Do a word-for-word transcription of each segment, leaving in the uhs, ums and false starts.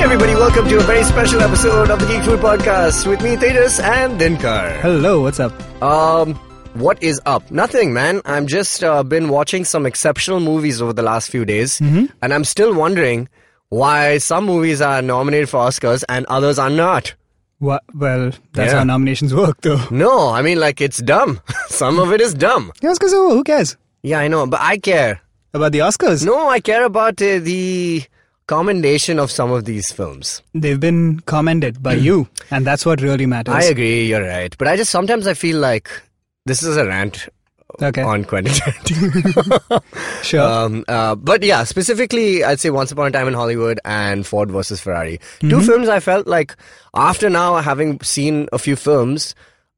everybody, welcome to a very special episode of the Geek Food Podcast with me, Tejas, and Dinkar. Hello, what's up? Um, what is up? Nothing, man. I'm just uh, been watching some exceptional movies over the last few days, mm-hmm. and I'm still wondering why some movies are nominated for Oscars and others are not. What? Well, that's Yeah. how nominations work, though. No, I mean, like, it's dumb. Some of it is dumb. The Oscars, oh, who cares? Yeah, I know, but I care. About the Oscars? No, I care about uh, the commendation of some of these films. They've been commended by you, and that's what really matters. I agree, you're right. But I just sometimes I feel like this is a rant Okay. on Quentin Tarantino. Sure. um, uh, but yeah, specifically, I'd say Once Upon a Time in Hollywood and Ford versus Ferrari. Two Mhm. films I felt like, after now having seen a few films,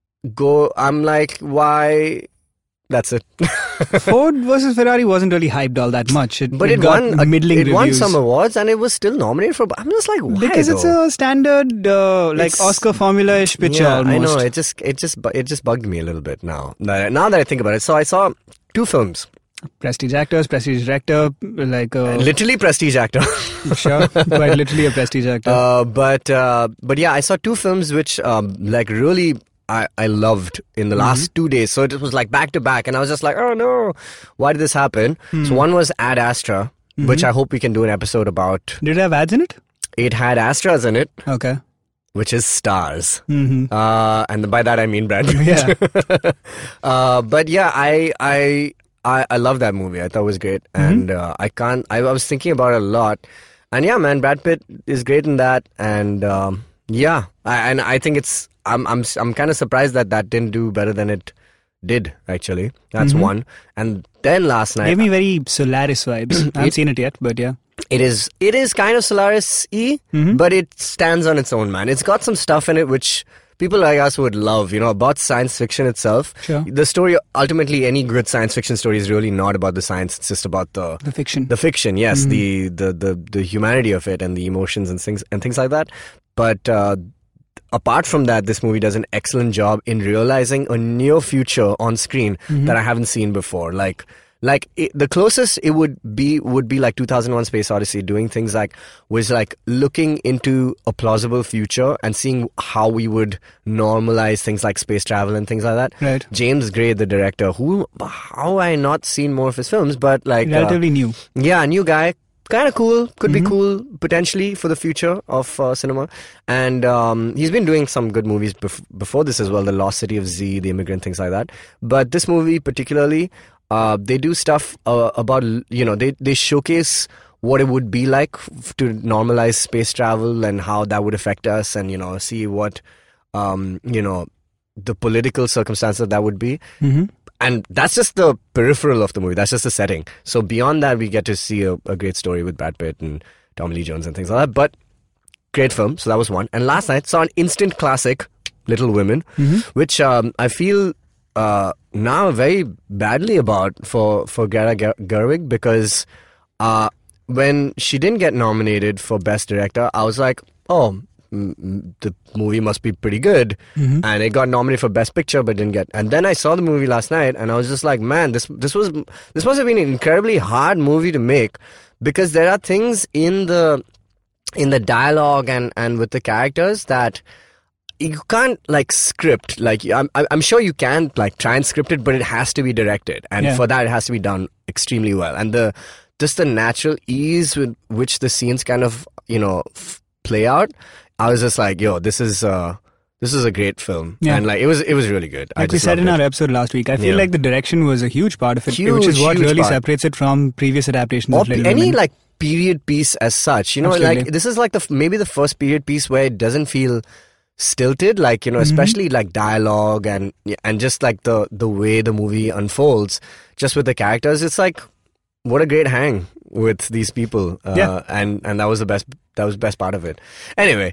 go, I'm like, why? That's it. Ford versus Ferrari wasn't really hyped all that much. It, But it, it, got won. a- middling It won reviews. some awards, and it was still nominated for. I'm just like, why? Because it's though? a standard, uh, like It's- Oscar formula-ish picture yeah, almost. I know. It just, it just, bu- it just bugged me a little bit now. Now now that I think about it, so I saw two films. Prestige actors, prestige director, like uh, Literally prestige actor. sure, quite literally a prestige actor. uh, but uh, but yeah, I saw two films which um, like really I, I loved in the last two days. So it was like back to back, and I was just like, oh no, why did this happen? So one was Ad Astra, which I hope we can do an episode about. Did it have ads in it? It had Astras in it, Okay. which is stars. hmm Uh, and by that I mean Brad Pitt. Yeah. uh, but yeah, I I I, I love that movie. I thought it was great, and uh, I can't. I, I was thinking about it a lot, and yeah, man, Brad Pitt is great in that, and um, yeah, I, and I think it's. I'm I'm I'm kind of surprised that that didn't do better than it did. Actually, that's Mhm. one. And then last night, Gave me very Solaris vibes. I haven't seen it yet, but yeah. it is it is kind of Solaris-y, Mhm. but it stands on its own, man. It's got some stuff in it which people like us would love, you know, about science fiction itself. Sure. The story, ultimately, any good science fiction story is really not about the science. It's just about the The fiction. the fiction. Yes, Mhm. the, the the the humanity of it and the emotions and things and things like that. But uh, apart from that, this movie does an excellent job in realizing a near future on screen Mhm. that I haven't seen before. Like. Like it, the closest it would be would be like two thousand one Space Odyssey, doing things like was like looking into a plausible future and seeing how we would normalize things like space travel and things like that. Right. James Gray, the director, who how I not seen more of his films, but like uh, Relatively new. yeah, new guy, kind of cool, could Mhm. be cool potentially for the future of uh, cinema, and um, he's been doing some good movies bef- before this as well, The Lost City of Z, The Immigrant, things like that. But this movie particularly. Uh, they do stuff uh, about, you know, they, they showcase what it would be like f- to normalize space travel and how that would affect us, and, you know, see what, um, you know, the political circumstances that would be. Mm-hmm. And that's just the peripheral of the movie. That's just the setting. So beyond that, we get to see a, a great story with Brad Pitt and Tommy Lee Jones and things like that. But great film. So that was one. And last night, saw an instant classic, Little Women, Mhm. which um, I feel... Uh, now very badly about for for Greta Ger- Gerwig because uh, when she didn't get nominated for Best Director, I was like, oh, mm, mm, the movie must be pretty good, Mhm. and it got nominated for Best Picture but didn't get. And then I saw the movie last night, and I was just like, man, this this was this must have been an incredibly hard movie to make because there are things in the in the dialogue and and with the characters that. You can't like script like I'm I'm sure you can like try and script it, but it has to be directed, and Yeah. for that it has to be done extremely well. And the just the natural ease with which the scenes kind of you know f- play out, I was just like, yo, this is uh this is a great film, Yeah. and like it was it was really good. I Like we just said in loved our it. episode last week, I feel Yeah. like the direction was a huge part of it, Huge, which is what huge really part. separates it from previous adaptations or of Little any Women. like period piece as such. You know, Absolutely. like this is like the f- maybe the first period piece where it doesn't feel stilted, like you know, Mhm. especially like dialogue and and just like the the way the movie unfolds, just with the characters. It's like what a great hang with these people, uh, Yeah. and and that was the best. That was the best part of it. Anyway,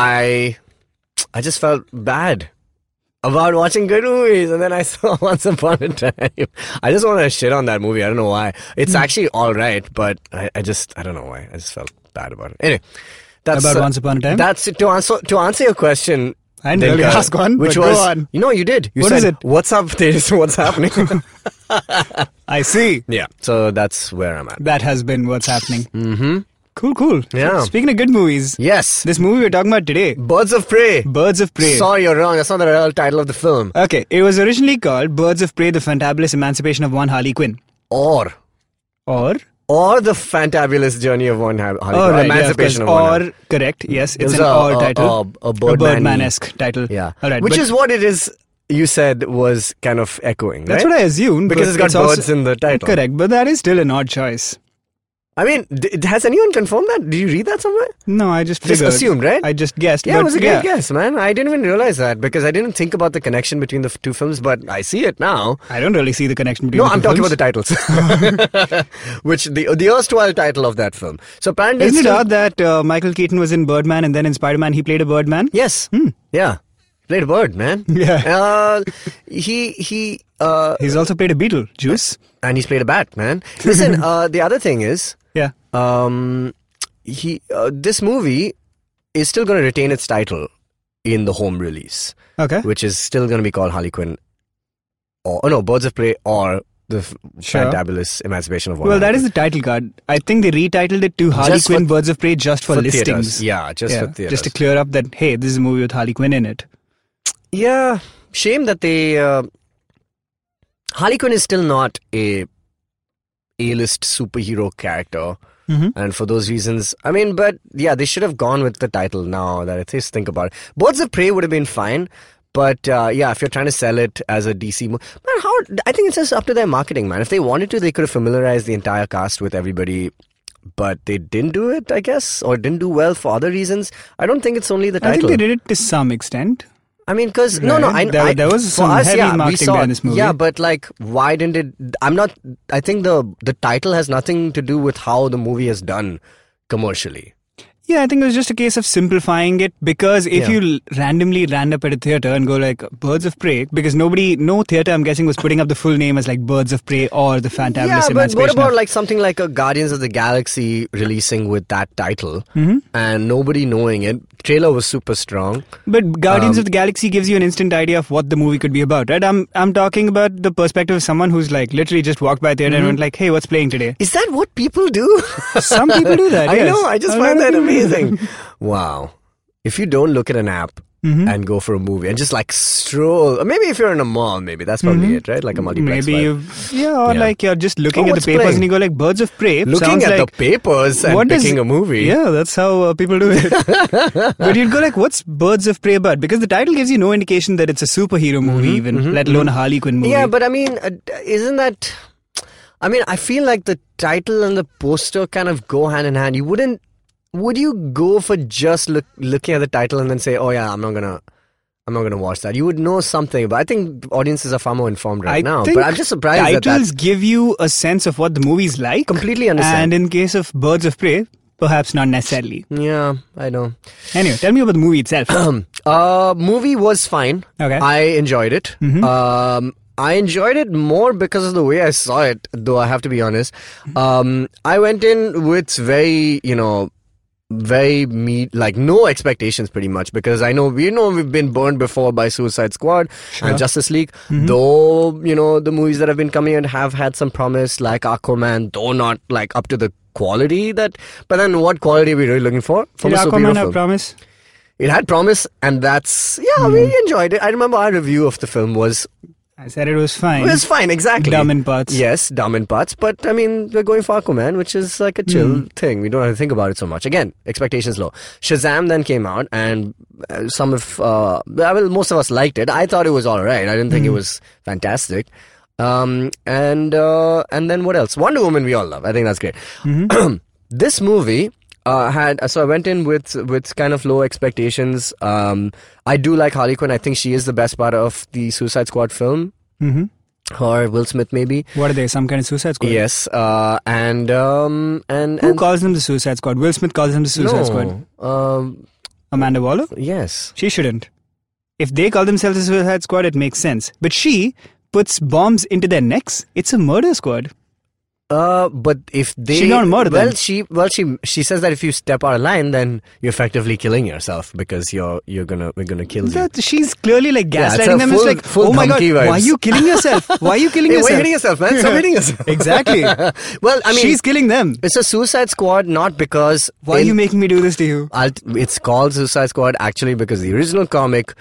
I I just felt bad about watching good movies, and then I saw Once Upon a Time. I just want to shit on that movie. I don't know why. It's Hmm. actually all right, but I, I just I don't know why. I just felt bad about it. Anyway, that's About uh, Once Upon a Time? That's to answer to answer your question. I didn't really Dinka, ask one, which but was go on. you know you did. You What said, is it? "What's up, Tejas? What's happening?" I see. Yeah, so that's where I'm at. That has been what's happening. Mm-hmm. Cool, cool. Yeah. Speaking of good movies, Yes. this movie we're talking about today, Birds of Prey. Birds of Prey. Sorry, you're wrong. That's not the real title of the film. Okay, it was originally called Birds of Prey, The Fantabulous Emancipation of One Harley Quinn. Or. Or? Or The Fantabulous Journey of One Harley Quinn. Oh, right, yeah, of Emancipation course. of One Harley. Or, correct, yes, It it's was an a- or a- title. a- a a Birdman-y. Birdman-esque title. Yeah. All right, Which but is what it is, you said, was kind of echoing, that's right? what I assumed. Because but it's got birds also, in the title. Correct, but that is still an odd choice. I mean, d- has anyone confirmed that? Did you read that somewhere? No, I just Just figured. assumed, right? I just guessed. Yeah, but it was a great yeah, guess, man. I didn't even realize that because I didn't think about the connection between the f- two films, but I see it now. I don't really see the connection between No, the I'm two talking films. about the titles. Which, the the erstwhile title of that film. So apparently Isn't it's it still- odd that uh, Michael Keaton was in Birdman and then in Spider-Man he played a Birdman? Yes. Hmm. Yeah. Played a bird, man. Yeah. Uh, he, he, uh, He's also played a beetle, Juice. and he's played a bat, man. Listen, uh, the other thing is, Yeah. um, he, uh, this movie is still going to retain its title in the home release, Okay. which is still going to be called Harley Quinn, or oh no, Birds of Prey, or the f- Sure. Fantabulous Emancipation of One. Well, that Harley is the title card. I think they retitled it to Harley Just for- Quinn Birds of Prey just for, Quinn. listings. theaters. Yeah, just Yeah, for theaters. just to clear up that, hey, this is a movie with Harley Quinn in it. Yeah, shame that they. Uh, Harley Quinn is still not a A-list superhero character, Mm-hmm. and for those reasons, I mean, but yeah, they should have gone with the title now that I just think about it. Birds of Prey would have been fine, but uh, yeah, if you're trying to sell it as a D C movie, man, how? I think it's just up to their marketing, man. If they wanted to, they could have familiarized the entire cast with everybody. But they didn't do it, I guess, or didn't do well for other reasons. I don't think it's only the I title. think they did it to some extent. I mean, because no, no, I, Right. There- I there was for some us, heavy yeah, we marketing saw there it. in this movie. Yeah, but like, why didn't it? I'm not. I think the the title has nothing to do with how the movie is done commercially. Yeah, I think it was just a case of simplifying it because if Yeah. you l- randomly ran up at a theater and go like Birds of Prey, because nobody, no theater I'm guessing was putting up the full name as like Birds of Prey or the Fantabulous Yeah, but Emancipation what about of... like something like a Guardians of the Galaxy releasing with that title Mhm. and nobody knowing it? Trailer was super strong. But Guardians Um, of the Galaxy gives you an instant idea of what the movie could be about, right? I'm I'm talking about the perspective of someone who's like literally just walked by a theater Mm-hmm. and went like, hey, what's playing today? Is that what people do? Some people do that, I yes. know. I just A find lot of that people do. amazing. Wow. If you don't look at an app Mhm. and go for a movie and just like stroll, or maybe if you're in a mall, maybe that's probably Mhm. it, right? Like a multiplex. Maybe vibe. you've, yeah, or Yeah. like you're just looking Oh, at the what's papers playing? and you go like Birds of Prey. Looking sounds at like, the papers and what does- picking a movie. Yeah, that's how uh, people do it. But you'd go like, what's Birds of Prey about? Because the title gives you no indication that it's a superhero movie, even, mhm, let alone a Harley Quinn movie. Yeah, but I mean, uh, isn't that? I mean, I feel like the title and the poster kind of go hand in hand. You wouldn't, would you go for just look, looking at the title and then say, "Oh yeah, I'm not gonna, I'm not gonna watch that." You would know something, but I think audiences are far more informed right I now. think But I'm just surprised that titles that's give you a sense of what the movie's like. completely understand. And in case of Birds of Prey, perhaps not necessarily. Yeah, I know. Anyway, tell me about the movie itself. uh, movie was fine. Okay. I enjoyed it. Mhm. Um, I enjoyed it more because of the way I saw it, though I have to be honest. Um, I went in with very, you know, very me like no expectations pretty much because I know we know we've been burned before by Suicide Squad Sure. and Justice League. Mhm. Though, you know, the movies that have been coming in have had some promise, like Aquaman, though not like up to the quality that. But then, what quality are we really looking for from Did a superhero Aquaman have film? promise? It had promise, and that's yeah, we enjoyed it. I remember our review of the film was I said it was fine. it was fine, exactly. Dumb in parts. Yes, dumb in parts, but I mean, we're going for Aquaman, which is like a chill Mm. thing. We don't have to think about it so much. Again, expectations low. Shazam then came out, and uh, some of uh, well, most of us liked it. I thought it was all right. I didn't think it Mm. was fantastic. Um, and uh, and then what else? Wonder Woman, we all love. I think that's great. Mhm. This movie uh, had so I went in with with kind of low expectations. Um, I do like Harley Quinn. I think she is the best part of the Suicide Squad film. Mhm. Or Will Smith, maybe. What are they? Some kind of Suicide Squad? Yes, uh, and um, and Who and calls them the Suicide Squad? Will Smith calls them the Suicide no, Squad. Um, Amanda Waller? yes. She shouldn't. If they call themselves the Suicide Squad, it makes sense. But she puts bombs into their necks. It's a murder squad. Uh, but if they She not murder well, them. she well she she says that if you step out of line, then you're effectively killing yourself because you're you're gonna we're gonna kill you. That, she's clearly like Yeah, it's gaslighting a them. full- it's like, full oh my god, Dhamki why are vibes. you killing yourself? Why are you killing Hey, why are you yourself? hitting yourself, man? Stop hitting yourself. Exactly. Well, I mean, She's killing them. it's a Suicide Squad, not because Why are in- you making me do this to you? I'll, it's called Suicide Squad actually because the original comic,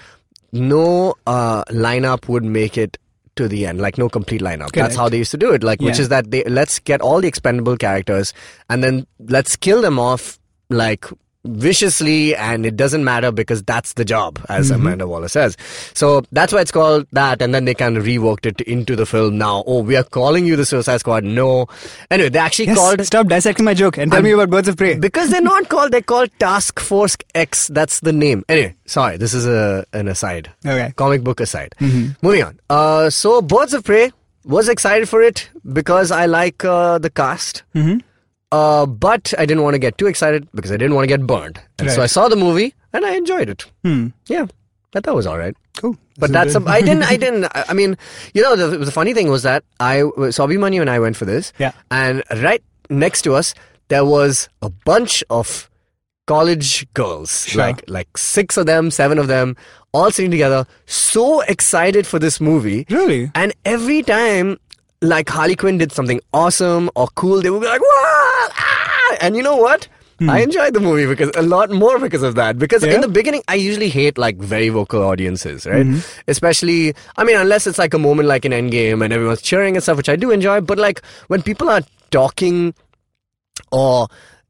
no uh, lineup would make it to the end, like no complete lineup. Correct. That's how they used to do it, like which Yeah. is that they let's get all the expendable characters and then let's kill them off like viciously, and it doesn't matter because that's the job, as Mm-hmm. Amanda Waller says. So that's why it's called that, and then they kind of revoked it into the film now. Oh, we are calling you the Suicide Squad. No. Anyway, they actually Yes, called stop dissecting my joke and tell I'm- me about Birds of Prey. because they're not called, they're called Task Force X. That's the name. Anyway, sorry, this is a an aside. Okay. Comic book aside. Moving on. Uh, so, Birds of Prey, was excited for it because I like uh, the cast. Mm-hmm. Uh, but I didn't want to get too excited because I didn't want to get burned. And so Right. I saw the movie and I enjoyed it. Hmm. Yeah, I thought it was all right. Cool. But So that's the- a, I didn't I didn't I I mean, you know, the, the funny thing was that I Sobhi Manu and I went for this. Yeah. And right next to us there was a bunch of college girls, Sure. like like six of them, seven of them, all sitting together, so excited for this movie. Really? And every time like Harley Quinn did something awesome or cool, they would be like, "Wow!" Ah! And you know what? I enjoyed the movie because a lot more because of that. Because Yeah? in the beginning, I usually hate like very vocal audiences, right? Especially, I mean, unless it's like a moment like in Endgame and everyone's cheering and stuff, which I do enjoy. But like when people are talking or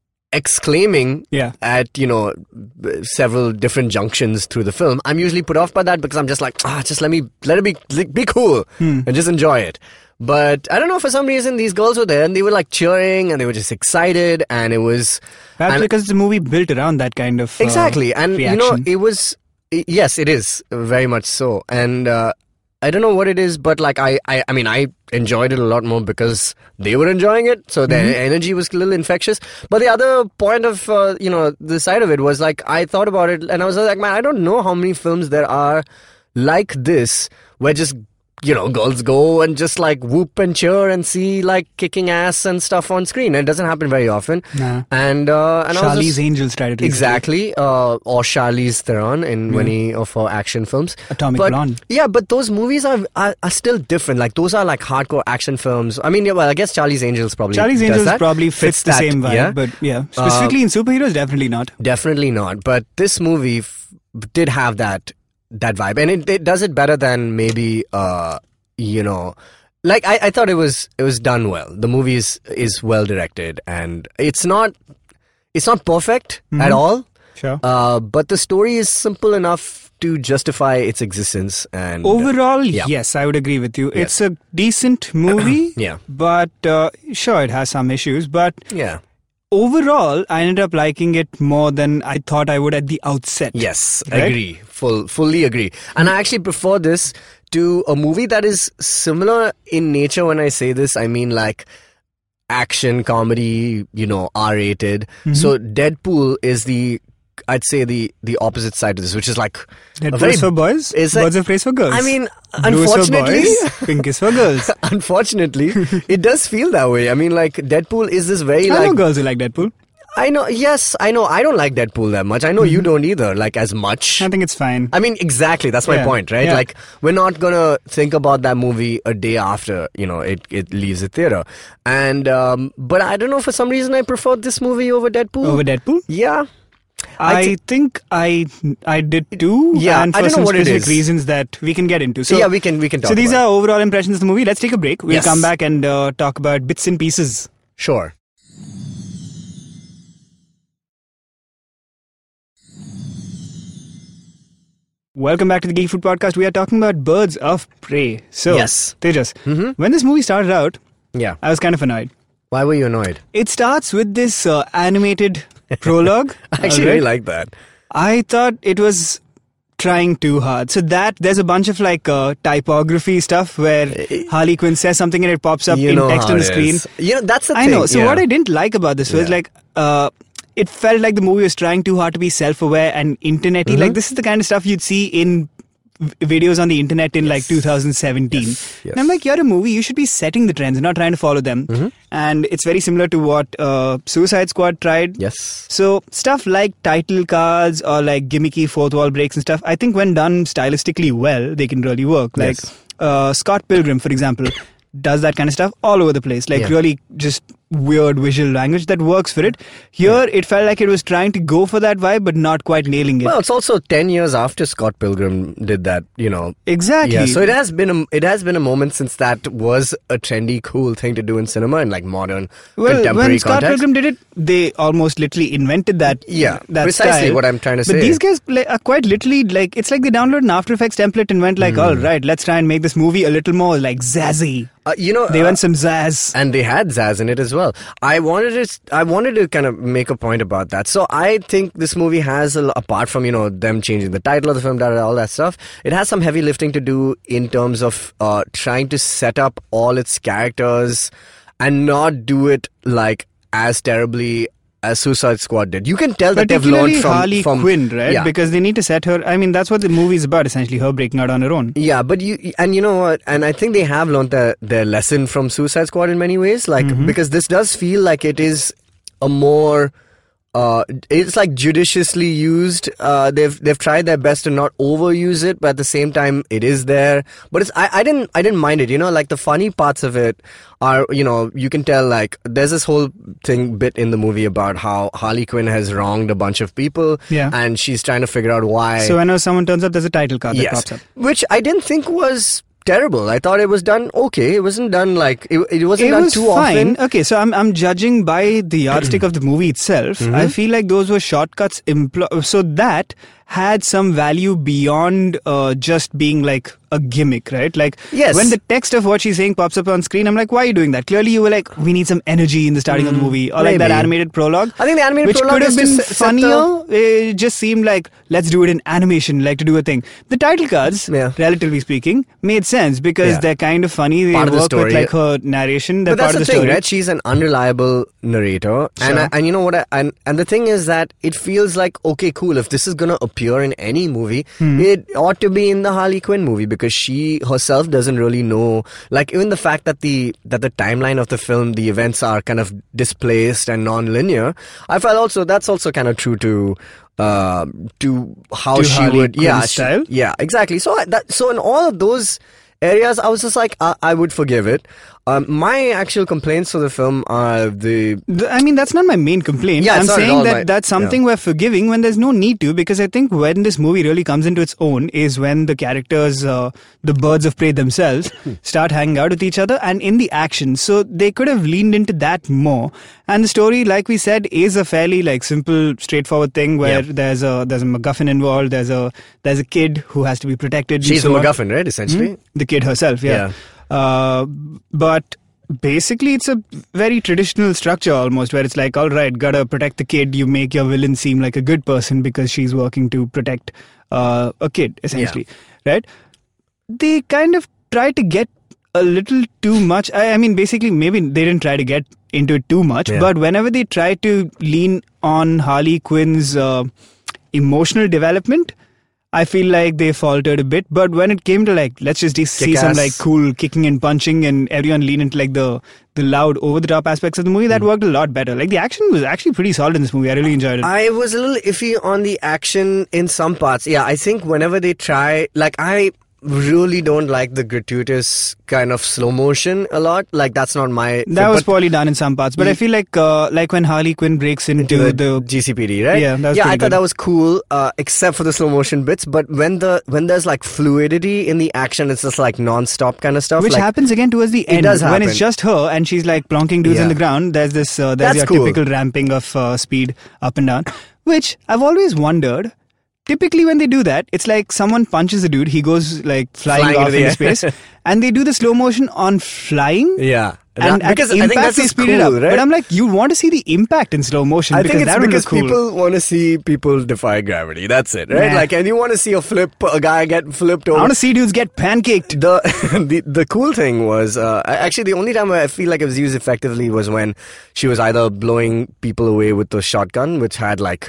exclaiming Yeah. at, you know, b- several different junctions through the film, I'm usually put off by that because I'm just like, ah, just let me, let it be, like, be cool and just enjoy it. But I don't know, for some reason, these girls were there and they were like cheering and they were just excited and it was. Perhaps and- because the movie built around that kind of uh, Exactly. And, you know, reaction. it was, i- yes, it is very much so. And uh, I don't know what it is, but like, I, I, I mean, I enjoyed it a lot more because they were enjoying it. So their Mm-hmm. energy was a little infectious. But the other point of, uh, you know, the side of it was like, I thought about it and I was like, man, I don't know how many films there are like this where just, you know, girls go and just like whoop and cheer and see like kicking ass and stuff on screen. And it doesn't happen very often. Nah. And, uh, and I was Charlie's just, Angels tried it recently. exactly, uh, or Charlize Theron in many of her action films. Atomic but, Blonde. Yeah, but those movies are, are are still different. Like those are like hardcore action films. I mean, yeah, well, I guess Charlie's Angels probably. Charlie's does Angels that. probably fits, the that, same vibe, yeah? but yeah, specifically in superheroes, definitely not. Definitely not. But this movie f- did have that that vibe, and it, it does it better than maybe uh you know, like I, I thought it was it was done well. The movie is is well directed, and it's not it's not perfect at all. Sure. Uh, but the story is simple enough to justify its existence. And Overall, yeah. yes, I would agree with you. Yes. It's a decent movie. Yeah. But uh, sure, it has some issues. But yeah, overall, I ended up liking it more than I thought I would at the outset. yes, Right? agree, full, fully agree. And I actually prefer this to a movie that is similar in nature. When I say this, I mean like action comedy, you know, R rated. Mm-hmm. So Deadpool is the, I'd say the the opposite side to this, which is like Dead a very Birds for boys, is it- Birds of Prey for girls. I mean, Blue is for unfortunately, boys, Pink is for girls. unfortunately, it does feel that way. I mean, like Deadpool is this very I know like girls who like Deadpool. I know, yes, I know. I don't like Deadpool that much. I know you don't either, like as much. I think it's fine. I mean, exactly. That's my Yeah, point, right? yeah. Like, we're not gonna think about that movie a day after, you know, it, it leaves the theater. And, um, but I don't know, for some reason I preferred this movie over Deadpool. Over Deadpool? Yeah. I, I thi- think I I did too. Yeah, and I for don't know some what it specific is. reasons that we can get into. So yeah, we can, we can talk So these about are overall impressions of the movie. Let's take a break. We'll Yes. come back and uh, talk about bits and pieces. it. Sure. Welcome back to the Geek Food Podcast. We are talking about Birds of Prey. So, Yes. Tejas, Mhm. when this movie started out, Yeah. I was kind of annoyed. Why were you annoyed? It starts with this uh, animated prologue. I actually alright? really like that. I thought it was trying too hard. So that there's a bunch of like uh, typography stuff where Harley Quinn says something and it pops up You in know text how on the it screen. is. You know, that's the I thing. know. So yeah. what I didn't like about this was Yeah. like uh, it felt like the movie was trying too hard to be self-aware and internety. Mm-hmm. Like this is the kind of stuff you'd see in v- videos on the internet in Yes. like two thousand seventeen. Yes, yes. And I'm like, you're a movie. You should be setting the trends, not trying to follow them. Mm-hmm. And it's very similar to what uh, Suicide Squad tried. Yes. So stuff like title cards or like gimmicky fourth wall breaks and stuff, I think when done stylistically well, they can really work. Like Yes. uh, Scott Pilgrim, for example, does that kind of stuff all over the place. Like Yeah. really just weird visual language that works for it. Here, it felt like it was trying to go for that vibe, but not quite nailing it. Well, it's also ten years after Scott Pilgrim did that, you know. Exactly. Yeah, so it has been a, it has been a moment since that was a trendy, cool thing to do in cinema in like modern, well, contemporary when Scott context. Pilgrim did it, they almost literally invented that. Yeah, that precisely style. what I'm trying to But say. these guys like, are quite literally like, it's like they downloaded an After Effects template and went Hmm. like, all right, let's try and make this movie a little more like zazzy. Uh, you know, They uh, want some zazz. and they had Zaz in it as well. I wanted to, I wanted to kind of make a point about that. So I think this movie has, a, apart from you know them changing the title of the film, all that stuff, it has some heavy lifting to do in terms of uh, trying to set up all its characters and not do it like as terribly as Suicide Squad did. You can tell that they've Particularly learned from Harley from Quinn, right? Yeah. Because they need to set her. I mean, that's what the movie's about, essentially, her breaking out on her own. Yeah, but you and you know what? And I think they have learned their their lesson from Suicide Squad in many ways. Like Mm-hmm. because this does feel like it is a more. Uh, it's like judiciously used. Uh, they've they've tried their best to not overuse it, but at the same time, it is there. But it's I, I didn't I didn't mind it. You know, like the funny parts of it are you know you can tell like there's this whole thing bit in the movie about how Harley Quinn has wronged a bunch of people, Yeah. and she's trying to figure out why. So whenever someone turns up, there's a title card that yes, pops up. which I didn't think was terrible. I thought it was done okay. It wasn't done like it, it wasn't It done was too fine. often. Okay, so I'm I'm judging by the yardstick of the movie itself. Mm-hmm. I feel like those were shortcuts. Impl- so that had some value beyond uh, just being like a gimmick, right? Like Yes. when the text of what she's saying pops up on screen, I'm like, why are you doing that? Clearly, you were like, we need some energy in the starting of the movie, or like that Mm, maybe. animated prologue. I think the animated which prologue could have is been to set- set funnier. It just seemed like let's do it in animation, like to do a thing. The title cards, Yeah. relatively speaking, made sense because Yeah. they're kind of funny. They Part of the work with story. like her narration. They're But that's part of the the thing, story. right? She's an unreliable narrator, and Sure. I, and you know what? I, and and the thing is that it feels like okay, cool. If this is gonna appear in any movie, Hmm. it ought to be in the Harley Quinn movie because she herself doesn't really know. Like even the fact that the that the timeline of the film, the events are kind of displaced and non-linear. I felt also that's also kind of true to. Uh, to how To she Harley would, yeah, Quinn's she- style? yeah, exactly. So I- that, so in all of those areas, I was just like, I, I would forgive it. Um, my actual complaints for the film are the The- I mean, that's not my main complaint. Yeah, I'm it's not at saying all that my- that's something we're forgiving when there's no need to, because I think when this movie really comes into its own is when the characters, uh, the birds of prey themselves, start hanging out with each other and in the action. So they could have leaned into that more. And the story, like we said, is a fairly like simple, straightforward thing where Yeah. there's a there's a MacGuffin involved. There's a there's a kid who has to be protected. and she's so the on. MacGuffin, right? Essentially, Hmm? The kid herself, yeah. Uh, but basically, it's a very traditional structure almost, where it's like, all right, gotta protect the kid. You make your villain seem like a good person because she's working to protect uh, a kid, essentially, right? They kind of try to get a little too much. I, I mean, basically, maybe they didn't try to get into it too much, Yeah. but whenever they try to lean on Harley Quinn's uh, emotional development, I feel like they faltered a bit. But when it came to like, let's just see some Kick-ass. like cool kicking and punching and everyone lean into like the the loud over the top aspects of the movie, that Hmm. worked a lot better. Like the action was actually pretty solid in this movie. I really enjoyed it. I was a little iffy on the action in some parts. Yeah, I think whenever they try, like I really don't like the gratuitous kind of slow motion a lot. Like that's not my. that was but poorly done in some parts, but I Ye- feel like uh, like when Harley Quinn breaks into, into the, the G C P D, right? Yeah, that was yeah. I pretty thought good. that was cool, uh, except for the slow motion bits. But when the when there's like fluidity in the action, it's just like non-stop kind of stuff. which like, happens again towards the end does when happen. it's just her and she's like plonking dudes on Yeah. the ground. There's this uh, there's That's your cool. typical ramping of uh, speed up and down, which I've always wondered. Typically, when they do that, it's like someone punches a dude, he goes like flying, Flying off into the into air. space, and they do the slow motion on flying. Yeah. And That- because at I think impact that's they just speed cool, it up. right? But I'm like, you want to see the impact in slow motion I because think it's that would because look cool. people want to see people defy gravity. That's it, right? Nah. Like, and you want to see a flip, a guy get flipped I over. want to see dudes get pancaked. the, the the cool thing was uh, actually the only time I feel like it was used effectively was when she was either blowing people away with the shotgun, which had like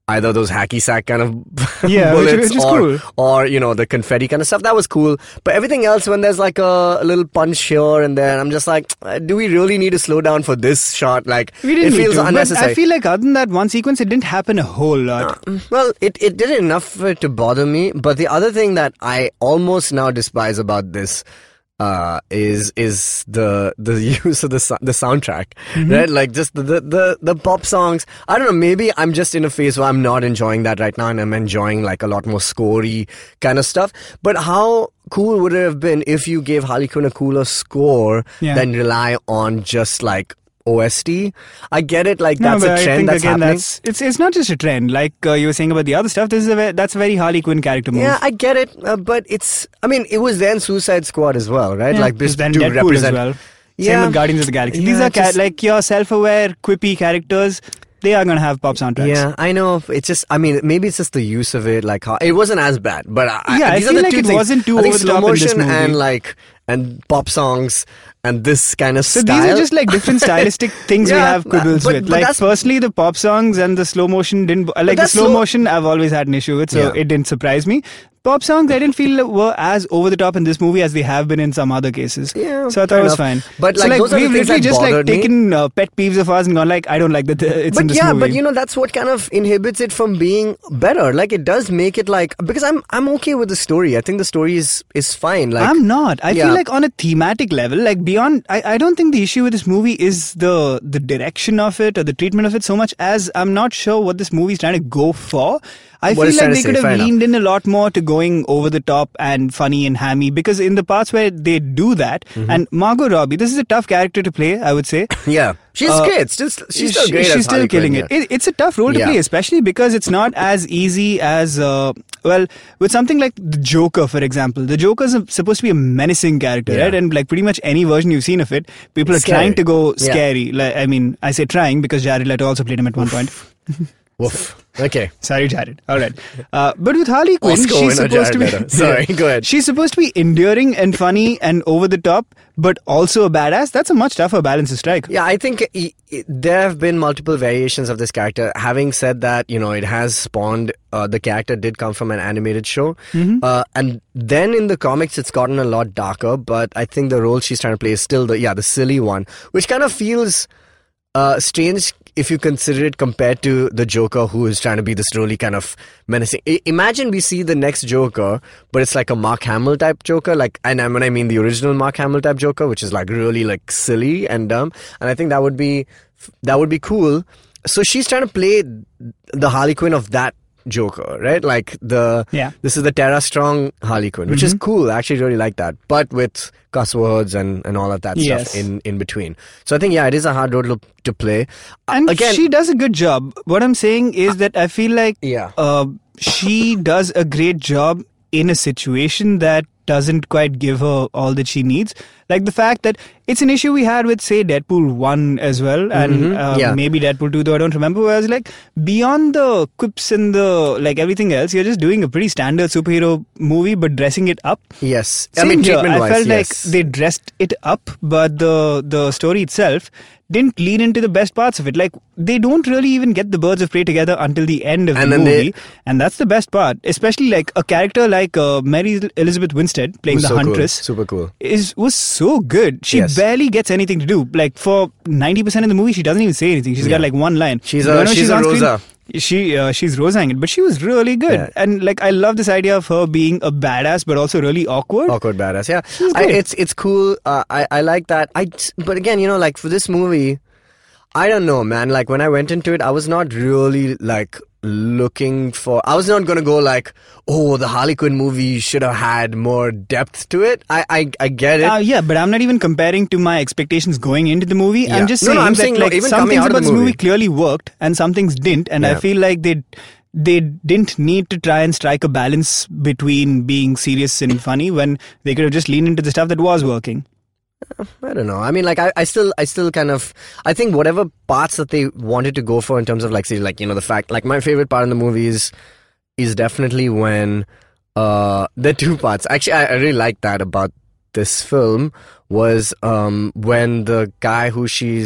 either those hacky sack kind of Yeah, which- bullets which is or, cool. or, you know, the confetti kind of stuff. That was cool. But everything else, when there's like a, a little punch here and there, I'm just like, uh, do we really need to slow down for this shot? Like, We didn't it need feels to, but unnecessary. I feel like other than that one sequence, it didn't happen a whole lot. Well, it, it did enough for it to bother me. But the other thing that I almost now despise about this uh, is is the the use of the sou- the soundtrack, Mm-hmm. right? Like just the, the the the pop songs. I don't know. Maybe I'm just in a phase where I'm not enjoying that right now, and I'm enjoying like a lot more scorey kind of stuff. But how cool would it have been if you gave Harley Quinn a cooler score Yeah. than rely on just like O S T? I get it. Like No, that's but a I trend think that's again happening. that's it's it's not just a trend. Like uh, you were saying about the other stuff. This is a ve- that's a very Harley Quinn character move. Yeah, I get it, uh, but it's. I mean, it was then Suicide Squad as well, right? Yeah, Like because just then to Deadpool represent. as well. Same Yeah. with Guardians of the Galaxy. These Yeah, are ca- just- like your self-aware, quippy characters. They are gonna have pop soundtracks. Yeah, I know. It's just. I mean, maybe it's just the use of it. Like how it wasn't as bad, but I, Yeah, I these feel are the like two it things. wasn't too I think over the slow top in this motion movie. and like and pop songs and this kind of So style. these are just like different stylistic things we Yeah, have quibbles but- with. but Like that's- personally, the pop songs and the slow motion didn't. Like the that's slow slow- motion, I've always had an issue with, so Yeah. it didn't surprise me. Pop songs, I didn't feel were as over the top in this movie as they have been in some other cases. Yeah, so I thought fair it was enough. fine. But, so like, like those are the we've things literally that just like bothered me. taken uh, pet peeves of ours and gone like, I don't like that it's in But this yeah, movie. but you know that's what kind of inhibits it from being better. Like it does make it like because I'm I'm okay with the story. I think the story is is fine. Like I'm not. I Yeah. feel like on a thematic level, like beyond, I, I don't think the issue with this movie is the the direction of it or the treatment of it so much as I'm not sure what this movie is trying to go for. I What feel it's like trying to they say, could have fair enough. leaned in a lot more to going over the top and funny and hammy because in the parts where they do that, Mm-hmm. and Margot Robbie, this is a tough character to play, I would say. yeah, she's Uh, great. Still, she's still She- great. She's as still Harley killing Quinn, it. yeah. it. It's a tough role to Yeah. play, especially because it's not as easy as, uh, well, with something like the Joker, for example. The Joker is supposed to be a menacing character, Yeah. right? And like pretty much any version you've seen of it, people It's are trying scary. to go Yeah. scary. Like, I mean, I say trying because Jared Leto also played him at one point. Woof. Okay. Sorry, Jared. All right. Uh, but with Harley Quinn, Oscar she's winner supposed to be. Jared Leto. Sorry, go ahead. She's supposed to be endearing and funny and over the top, but also a badass. That's a much tougher balance to strike. Yeah, I think i i there have been multiple variations of this character. Having said that, you know, it has spawned. Uh, the character did come from an animated show, Mm-hmm. uh, and then in the comics, it's gotten a lot darker. But I think the role she's trying to play is still the yeah the silly one, which kind of feels uh, strange if you consider it compared to the Joker, who is trying to be this really kind of menacing. I- imagine we see the next Joker, but it's like a Mark Hamill type Joker, like, and when I mean the original Mark Hamill type Joker, which is like really like silly and dumb, and I think that would be that would be cool. So she's trying to play the Harley Quinn of that Joker, right? Like the Yeah. this is the Tara Strong Harley Quinn, which is cool. I actually really like that, but with cuss words and, and all of that Yes. stuff in, in between. So I think yeah, it is a hard role to, to play. Uh, And Again, she does a good job. What I'm saying is that I feel like Yeah. uh, she does a great job in a situation that doesn't quite give her all that she needs. Like the fact that it's an issue we had with, say, Deadpool one as well, and Mhm, uh, yeah. maybe Deadpool two, though I don't remember, where I was like, beyond the quips and the, like everything else, you're just doing a pretty standard superhero movie, but dressing it up. yes, I Same mean here. treatment I wise, felt yes. like they dressed it up, but the the story itself didn't lean into the best parts of it. Like they don't really even get the birds of prey together until the end of And the then they- movie, and that's the best part. Especially like a character like uh, Mary Elizabeth Winstead playing Was the so cool, Huntress super cool. is was so good. She Yes. barely gets anything to do. Like for ninety percent of the movie, she doesn't even say anything. She's Yeah. got like one line. She's But a- when she's a on screen, Rosa. She uh, she's Rosang it, but she was really good. Yeah. And like I love this idea of her being a badass, but also really awkward. Awkward badass, yeah. I, great. it's it's cool. Uh, I I like that. I just- but again, you know, like for this movie, I don't know, man. Like when I went into it, I was not really like looking for. I was not gonna go like, oh, the Harley Quinn movie should have had more depth to it. I I, I get it. Uh, yeah, but I'm not even comparing to my expectations going into the movie. Yeah. I'm just No, saying no, I'm that saying, like even some coming things out of about the this movie movie. clearly worked and some things didn't, and I Yeah. feel like they they didn't need to try and strike a balance between being serious and funny when they could have just leaned into the stuff that was working. I don't know. I mean, like, I, I still, I still kind of, I think whatever parts that they wanted to go for in terms of, like, say, like, you know, the fact, like, my favorite part in the movie is, is definitely when, uh, the two parts. Actually, I, I really like that about this film was, um, when the guy who she's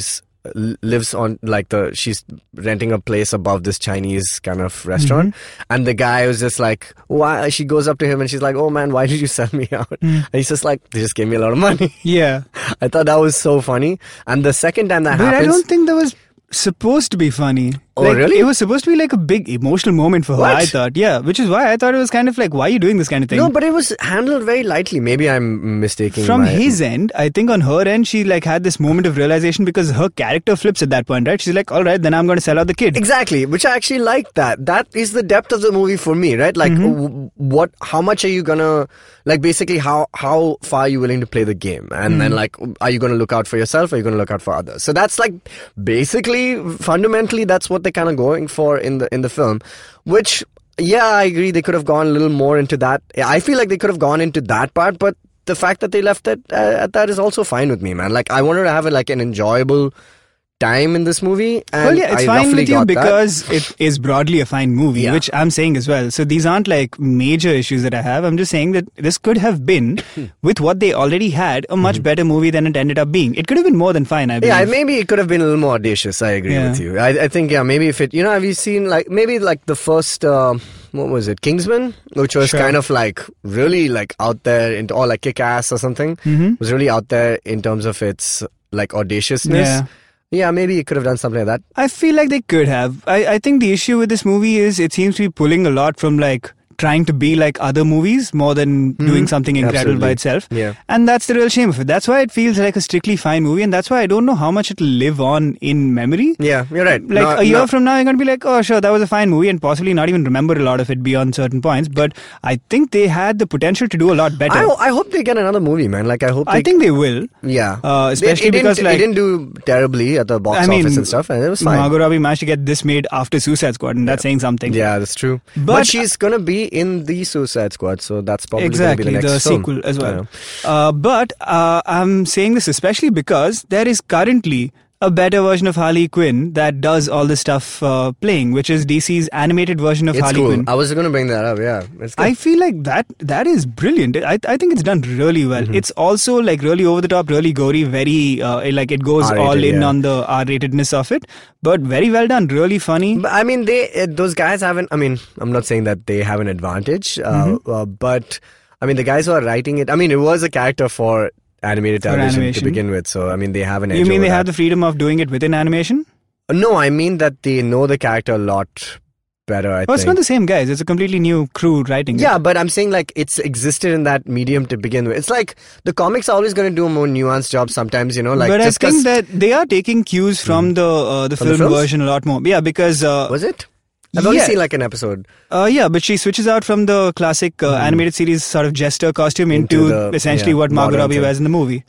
l- lives on like the she's renting a place above this Chinese kind of restaurant, mm-hmm. and the guy was just like, why? She goes up to him and she's like, oh man, why did you sell me out? Mm. And he's just like, they just gave me a lot of money. Yeah, I thought that was so funny. And the second time that but happens, I don't think that was supposed to be funny. Oh, like, really? It was supposed to be like a big emotional moment for her, What? I thought. Yeah, which is why I thought it was kind of like, why are you doing this kind of thing? No, but it was handled very lightly. Maybe I'm mistaking. From my... his end, I think on her end, she like had this moment of realization because her character flips at that point, right? She's like, all right, then I'm going to sell out the kid. Exactly, which I actually like that. That is the depth of the movie for me, right? Like, Mm-hmm. w- what, how much are you gonna, like, basically, how how far are you willing to play the game? And mm. then, like, are you gonna look out for yourself or are you gonna look out for others? So that's like, basically, fundamentally, that's what they're kind of going for in the in the film, which, yeah, I agree, they could have gone a little more into that. I feel like they could have gone into that part, but the fact that they left it uh, at that is also fine with me, man. Like, I wanted to have it like an enjoyable time in this movie, and well, yeah, it's I fine roughly with you got because that. it is broadly a fine movie, Yeah. which I'm saying as well. So these aren't like major issues that I have. I'm just saying that this could have been, with what they already had, a much better movie than it ended up being. It could have been more than fine, I believe. Yeah, maybe it could have been a little more audacious. I agree Yeah. with you. I, I think, yeah, maybe if it, you know, have you seen like, maybe like the first, uh, what was it, Kingsman? Which was Sure. kind of like, really like out there, into, or like Kick-Ass or something. Mm-hmm. Was really out there in terms of its like audaciousness. Yeah. Yeah, maybe it could have done something like that. I feel like they could have. I, I think the issue with this movie is it seems to be pulling a lot from like trying to be like other movies more than mm-hmm. doing something incredible Absolutely. by itself. Yeah. And that's the real shame of it. That's why it feels like a strictly fine movie, and that's why I don't know how much it'll live on in memory. Yeah, you're right. Like No, a year no. from now, you're going to be like, oh, sure, that was a fine movie, and possibly not even remember a lot of it beyond certain points. But I think they had the potential to do a lot better. I, I hope they get another movie, man. Like, I hope they... I think they will. Yeah. Uh, especially it, it because, didn't, like... It didn't do terribly at the box I mean, office and stuff, and it was fine. Margot Robbie managed to get this made after Suicide Squad, and that's saying something. Yeah, that's true. But, But- she's going to be in the Suicide Squad, so that's probably Exactly, going to be the the next film. sequel as well. Yeah. Uh, but uh, I'm saying this especially because there is currently a better version of Harley Quinn that does all this stuff uh, playing, which is D C's animated version of It's Harley cool. Quinn. I was going to bring that up, yeah. It's good. I feel like that that is brilliant. I I think it's done really well. Mm-hmm. It's also like really over the top, really gory, very uh, like it goes R-rated, all in yeah. on the R-ratedness of it, but very well done, really funny. But, I mean, they uh, those guys haven't, I mean, I'm not saying that they have an advantage, uh, Mm-hmm. uh, but, I mean, the guys who are writing it, I mean, it was a character for animated For television animation. to begin with, so, I mean, they have an edge You mean over they that. have the freedom of doing it within animation? No, I mean that they know the character a lot better, I Oh, think. it's not the same guys. It's a completely new crew writing it. Yeah, but I'm saying like it's existed in that medium to begin with. It's like the comics are always going to do a more nuanced job sometimes, you know. Like but I just think 'cause- that they are taking cues from the uh, the From the film films? version a lot more. Yeah, because uh, was it? I've only yeah. seen like an episode. Uh, yeah, but she switches out from the classic uh, animated series sort of jester costume into, Into the, essentially yeah, what Margot modern Robbie thing. wears in the movie.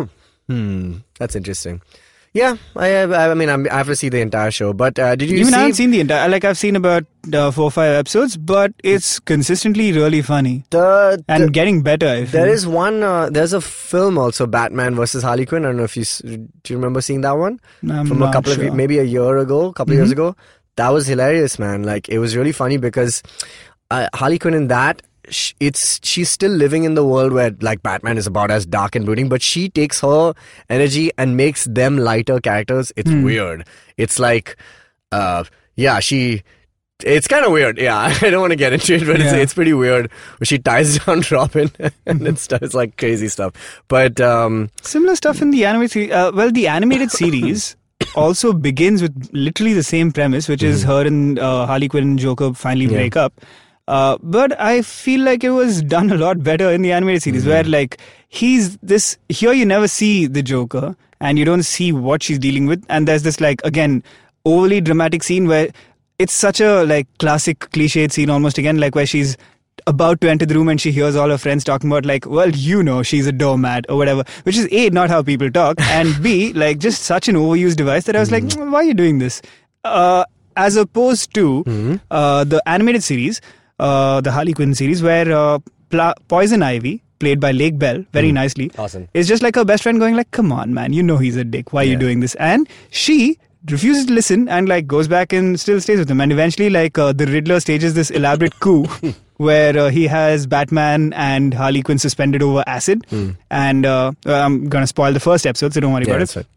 Hmm, that's interesting. Yeah, I I, I mean I'm, I have to see the entire show. But uh, did you Even see? I haven't seen the entire. Like I've seen about uh, four or five episodes, but it's consistently really funny the, and the getting better. I feel. there is one. Uh, there's a film also, Batman versus Harley Quinn. I don't know if you s- do you remember seeing that one I'm from a not couple sure. of maybe a year ago, a couple of years ago. That was hilarious, man. Like it was really funny because uh, Harley Quinn in that. sh- It's she's still living in the world where like Batman is about as dark and brooding, but she takes her energy and makes them lighter characters. It's weird. It's like, uh, yeah, she. It's kind of weird. Yeah, I don't want to get into it, but it's, Yeah. it's pretty weird. She ties down Robin, and it's, it's like crazy stuff. But um, Similar stuff in the animated series. Uh, well, the animated series also begins with literally the same premise, which is her and uh, Harley Quinn and Joker finally Yeah. break up. Uh, but I feel like it was done a lot better in the animated series, where like he's this here you never see the Joker and you don't see what she's dealing with, and there's this like again overly dramatic scene where it's such a like classic cliched scene almost again, like where she's about to enter the room and she hears all her friends talking about like, well, you know, she's a doormat or whatever, which is A, not how people talk, and B, like just such an overused device that I was like, why are you doing this? Uh, as opposed to uh, the animated series, uh, the Harley Quinn series, where uh, Pla- Poison Ivy, played by Lake Bell, very nicely, Awesome. is just like her best friend going like, come on, man, you know he's a dick. Why are you Yeah. doing this? And she refuses to listen and like goes back and still stays with him. And eventually like uh, the Riddler stages this elaborate coup where uh, he has Batman and Harley Quinn suspended over acid. And uh, I'm going to spoil the first episode, so don't worry yeah, about that's it. right.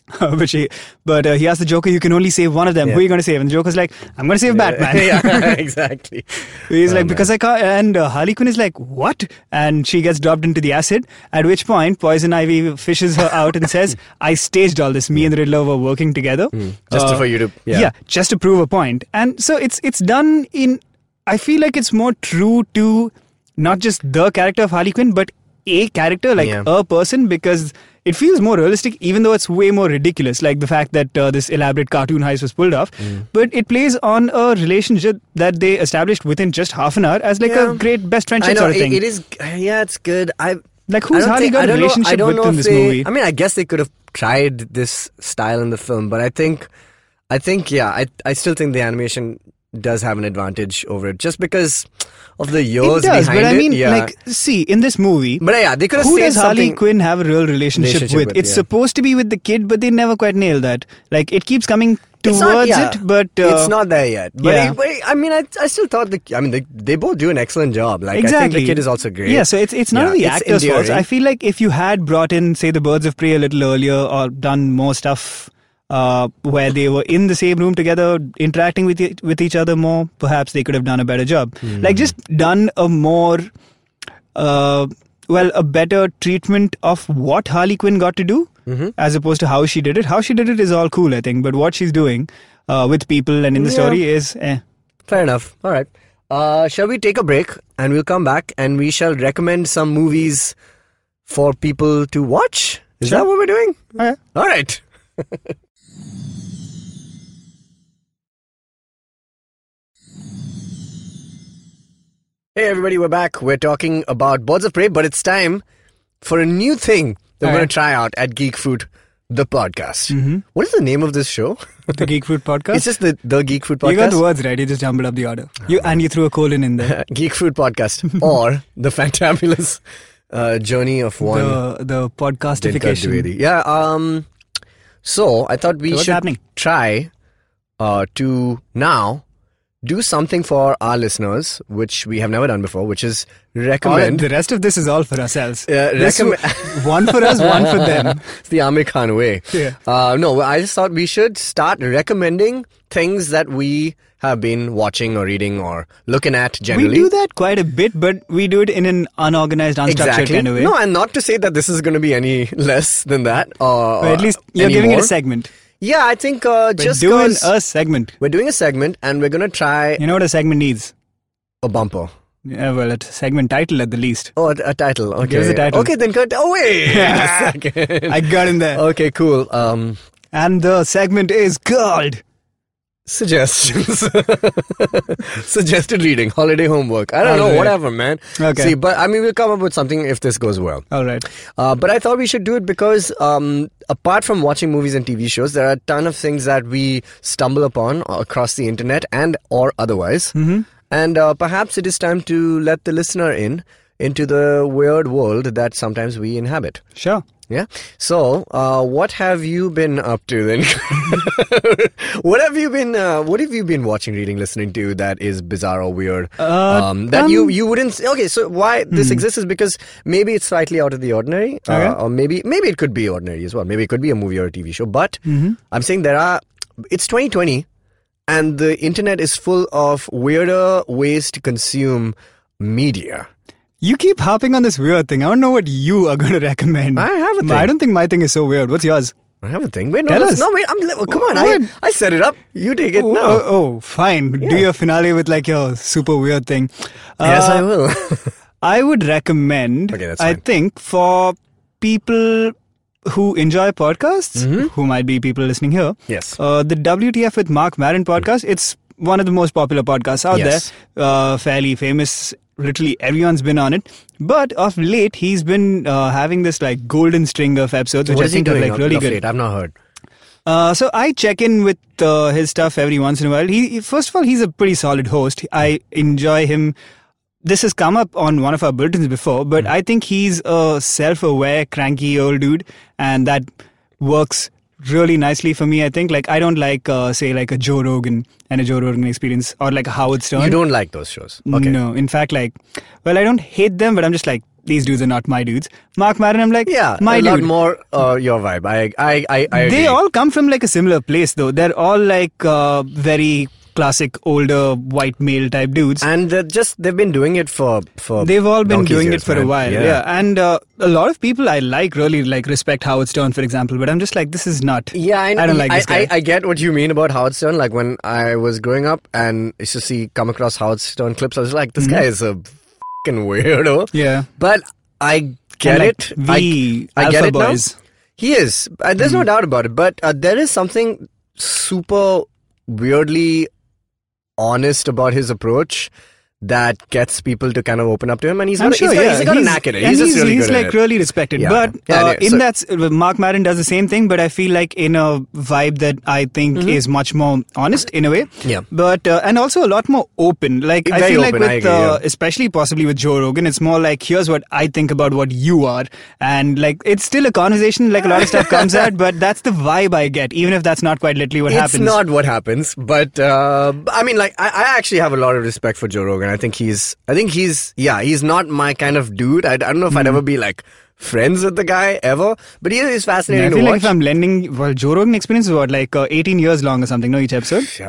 but she, but uh, he asked the Joker, "You can only save one of them. Yeah. Who are you going to save?" And the Joker's like, "I'm going to save Batman." yeah, exactly. He's Oh, like, man. "Because I can't." And uh, Harley Quinn is like, "What?" And she gets dropped into the acid. At which point, Poison Ivy fishes her out and says, "I staged all this. Me and the Riddler were working together, Mm. Just uh, for you to, yeah. yeah, just to prove a point." And so it's it's done in. I feel like it's more true to not just the character of Harley Quinn, but a character, like Yeah. a person, because it feels more realistic, even though it's way more ridiculous, like the fact that uh, this elaborate cartoon heist was pulled off. Mm. But it plays on a relationship that they established within just half an hour as like Yeah. a great best I friendship know, sort of it, thing. it is, yeah, it's good. I Like, I who's don't Harley think- got I a don't know- I relationship don't with know in if this they- movie? I mean, I guess they could have tried this style in the film, but I think, I think, yeah, I, I still think the animation does have an advantage over it, just because of the years It does, behind but I it. mean, yeah. like, see, in this movie, but yeah, they could have who said does Harley something. Quinn have a real relationship, Relationship with? with, It's yeah. supposed to be with the kid, but they never quite nail that. Like, it keeps coming It's towards not- yeah. it, but uh, it's not there yet. But, yeah. it- but it- I mean, I, I still thought the. I mean, they, they both do an excellent job. Like, I think exactly. the kid is also great. Yeah, so it's it's none Yeah, of the it's actors' faults. endearing. I feel like if you had brought in, say, the Birds of Prey a little earlier, or done more stuff uh, where they were in the same room together, interacting with e- with each other more, perhaps they could have done a better job. Hmm. Like, just done a more, uh, well, a better treatment of what Harley Quinn got to do, Mm-hmm. as opposed to how she did it. How she did it is all cool, I think, but what she's doing uh, with people and in the Yeah. story is, eh. Fair enough. All right. Uh, shall we take a break and we'll come back and we shall recommend some movies for people to watch? Is Sure. that what we're doing? Okay. All right. Hey everybody, we're back. We're talking about Birds of Prey, but it's time for a new thing that we're Okay. going to try out at Geek Fruit, the podcast. Mhm. What is the name of this show? The Geek Fruit Podcast. It's just the, the Geek Fruit Podcast. You got the words right. You just jumbled up the order. You and you threw a colon in there. Geek Fruit Podcast or the fantabulous uh, journey of one the the Dinkar podcastification. Dwivedi. Yeah. Um. So I thought we So what's should happening? try uh, to now do something for our listeners, which we have never done before, which is All, recommend. the rest of this is all for ourselves. Uh, This recommend- w- one for us, one for them. It's the Amir Khan way. Yeah. Uh, no, I just thought we should start recommending things that we have been watching or reading or looking at generally. We do that quite a bit, but we do it in an unorganized, unstructured Exactly. kind of way. No, and not to say that this is going to be any less than that. Or, But at least or you're any giving it more. a segment. Yeah, I think uh, We're just doing 'cause a segment. we're doing a segment and we're going to try You know what a segment needs? a bumper. Yeah, well, a segment title at the least. Oh, a, a title. Okay. Give us a title. Okay, then cut. Oh, wait a second. I got in there. Okay, cool. Um, And the segment is called suggestions. Suggested reading, holiday homework. I don't know, Alright. whatever, man. Okay. See, but I mean, we'll come up with something if this goes well. All right. Uh, but I thought we should do it because um, apart from watching movies and T V shows, there are a ton of things that we stumble upon across the internet and or otherwise. Mm-hmm. And uh, perhaps it is time to let the listener in into the weird world that sometimes we inhabit. Sure. Yeah. So, uh, what have you been up to then? what have you been? Uh, what have you been watching, reading, listening to that is bizarre or weird? Uh, um, that you um, you wouldn't. Say, okay, so why this exists is because maybe it's slightly out of the ordinary, uh, Okay. or maybe maybe it could be ordinary as well. Maybe it could be a movie or a T V show. But Mhm. I'm saying there are. It's twenty twenty, and the internet is full of weirder ways to consume media. You keep harping on this weird thing. I don't know what you are going to recommend. I have a thing. I don't think my thing is so weird. What's yours? I have a thing. Wait, no, Tell that's- us. no, wait. I'm, li- come on. What? I, I set it up. You take it Oh, now. oh, oh, fine. Do Yeah. your finale with like your super weird thing. Yes, Uh, I will. I would recommend, Okay, that's I fine. think, for people who enjoy podcasts, Mhm. who might be people listening here, Yes. uh, the W T F with Mark Maron podcast, it's one of the most popular podcasts out Yes. there, uh, fairly famous. Literally everyone's been on it. But of late, he's been uh, having this like golden string of episodes, which What I is he think are doing like of- really of good. late? I've not heard. Uh, so I check in with uh, his stuff every once in a while. He, he- first of all, he's a pretty solid host. I enjoy him. This has come up on one of our bulletins before, but I think he's a self-aware, cranky old dude, and that works really nicely for me. I think like I don't like uh, say like a Joe Rogan and a Joe Rogan Experience or like a Howard Stern. You don't like those shows. Okay. No, in fact, like, well, I don't hate them, but I'm just like, these dudes are not my dudes. Mark Maron, I'm like, yeah, my a dude. lot more uh, your vibe. I, I, I, I They agree. all come from like a similar place, though. They're all like uh, very classic, older, white male type dudes. And they're just they've been doing it for for. They've all been donkey's doing years, it for man. a while, yeah. Yeah. And uh, a lot of people I like really like respect Howard Stern, for example. But I'm just like, this is not. Yeah, I, I don't like I, this guy. I, I get what you mean about Howard Stern. Like when I was growing up and used to see come across Howard Stern clips, I was like, this Mhm. guy is a fucking weirdo. Yeah. But I get And, like, it. We I, I alpha get it boys. now. He is. Uh, there's Mm. no doubt about it. But uh, there is something super weirdly honest about his approach that gets people to kind of open up to him, and he's I'm got, sure, he's got, yeah. he's got a knack at it. and He's, just really he's good like at it. really respected. Yeah. But Yeah, uh, anyway, in so- that, uh, Mark Maron does the same thing, but I feel like in a vibe that I think Mhm. is much more honest in a way. Yeah. But uh, and also a lot more open. Like I Very feel like open, with, I agree, uh, yeah. especially possibly with Joe Rogan, it's more like here's what I think about what you are, and like it's still a conversation. Like a lot of stuff comes out, but that's the vibe I get, even if that's not quite literally what it's happens. not what happens, but uh, I mean, like I, I actually have a lot of respect for Joe Rogan. I think he's, I think he's, yeah, he's not my kind of dude. I, I don't know if I'd ever be like friends with the guy ever, but he is Yeah, I fascinating feel to like watch. if I'm lending, well, Joe Rogan experience is what, like uh, eighteen years long or something, no, each episode? Yeah.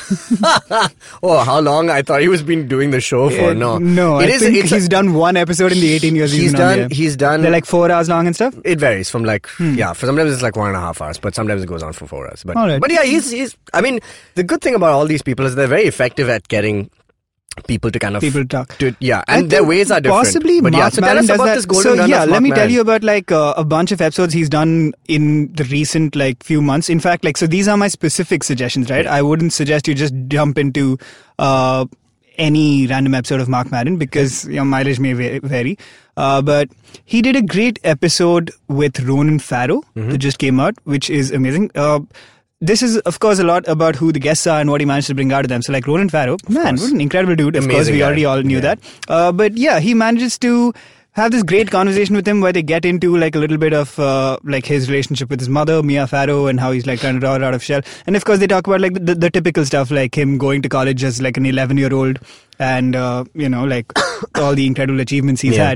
Oh, how long? I thought he was been doing the show for. Uh, No, no, It I is- think it's a- he's done one episode in the eighteen years he's been on, done. yeah. He's done. They're like four hours long and stuff? It varies from like Hmm. yeah. For sometimes it's like one and a half hours, but sometimes it goes on for four hours. But All right. but yeah, he's he's. I mean, the good thing about all these people is they're very effective at getting people to kind of People talk. to yeah, I and their think ways are different. Possibly but yeah, Mark so tell Maron us does about that. this golden so run yeah, of let Mark me tell Maron. you about like uh, a bunch of episodes he's done in the recent like few months. In fact, like so these are my specific suggestions, right? I wouldn't suggest you just jump into uh, any random episode of Mark Maron because your mileage may va- vary. Uh, but he did a great episode with Ronan Farrow Mm-hmm. that just came out, which is amazing. Uh, this is, of course, a lot about who the guests are and what he managed to bring out of them. So, like Ronan Farrow, man, course. what an incredible dude. Of course, Amazing we guy. already all knew Yeah. that. Uh, but yeah, he manages to have this great conversation with him where they get into like a little bit of uh, like his relationship with his mother, Mia Farrow, and how he's like trying to draw her out of shell. And of course, they talk about like the, the typical stuff, like him going to college as like an eleven year old and, uh, you know, like all the incredible achievements he's Yeah. had.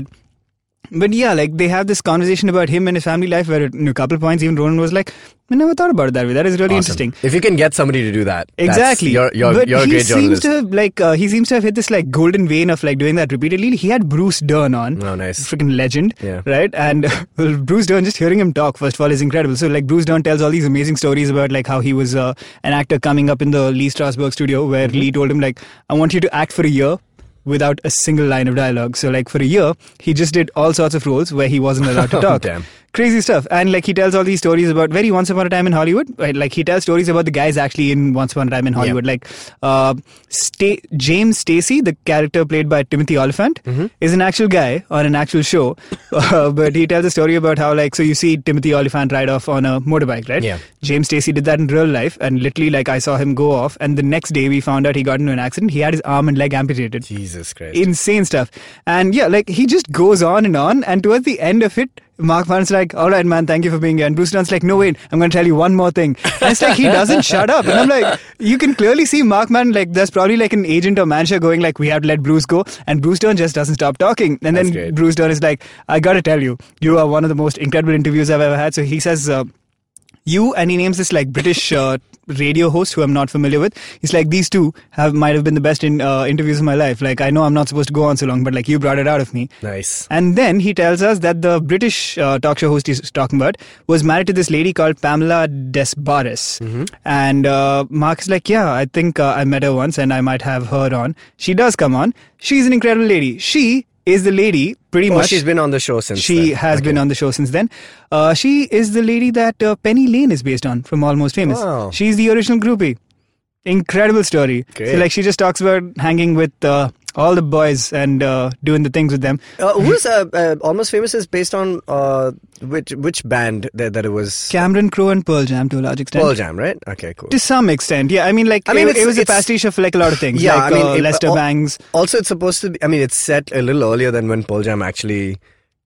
But yeah, like they have this conversation about him and his family life where in a couple of points, even Ronan was like, I never thought about it that way. That is really Awesome. interesting. If you can get somebody to do that, that's- Exactly. you're you're, but you're a he great seems journalist. to have, like uh, he seems to have hit this like golden vein of like doing that repeatedly. He had Bruce Dern on, Oh, nice. freaking legend, Yeah. right? And well, Bruce Dern, just hearing him talk first of all is incredible. So like Bruce Dern tells all these amazing stories about like how he was uh, an actor coming up in the Lee Strasberg studio, where Mm-hmm. Lee told him like, I want you to act for a year without a single line of dialogue. So like for a year, he just did all sorts of roles where he wasn't allowed to talk. Damn. Crazy stuff. And like he tells all these stories about very Once Upon a Time in Hollywood. Right? Like he tells stories about the guys actually in Once Upon a Time in Hollywood. Like uh, Sta- James Stacey, the character played by Timothy Oliphant, Mm-hmm. is an actual guy on an actual show. Uh, but he tells a story about how like, so you see Timothy Oliphant ride off on a motorbike, right? Yeah. James Stacey did that in real life. And literally like I saw him go off. And the next day we found out he got into an accident. He had his arm and leg amputated. Jesus Christ. Insane stuff. And yeah, like he just goes on and on. And towards the end of it, Mark Maron's like, all right, man, thank you for being here. And Bruce Dern's like, no, wait, I'm going to tell you one more thing. And it's like, he doesn't shut up. And I'm like, you can clearly see Mark Maron, like, there's probably like an agent or manager going like, we have to let Bruce go. And Bruce Dern just doesn't stop talking. And That's then great. Bruce Dern is like, I got to tell you, you are one of the most incredible interviews I've ever had. So he says, uh, you, and he names this like British uh, radio host who I'm not familiar with. He's like, these two have might have been the best in, uh, interviews of my life. Like, I know I'm not supposed to go on so long, but like you brought it out of me. Nice. And then he tells us that the British uh, talk show host he's talking about was married to this lady called Pamela Desbarres. Mm-hmm. And uh, Mark is like, yeah, I think uh, I met her once and I might have her on. She does come on. She's an incredible lady. She is the lady pretty Oh, much. she's been on the show since She then. has Okay. been on the show since then. Uh, she is the lady that uh, Penny Lane is based on from Almost Famous. Wow. She's the original groupie. Incredible story. Great. So like she just talks about hanging with uh, all the boys and uh, doing the things with them. Uh, who's uh, uh, Almost Famous is based on uh, which which band that, that it was? Cameron Crowe and Pearl Jam to a large extent. Pearl Jam, right? Okay, cool. To some extent, yeah. I mean, like, I mean, it, it's- it was a it's- pastiche of like a lot of things. Yeah, like I mean, uh, it- Lester al- Bangs. Also, it's supposed to be. I mean, it's set a little earlier than when Pearl Jam actually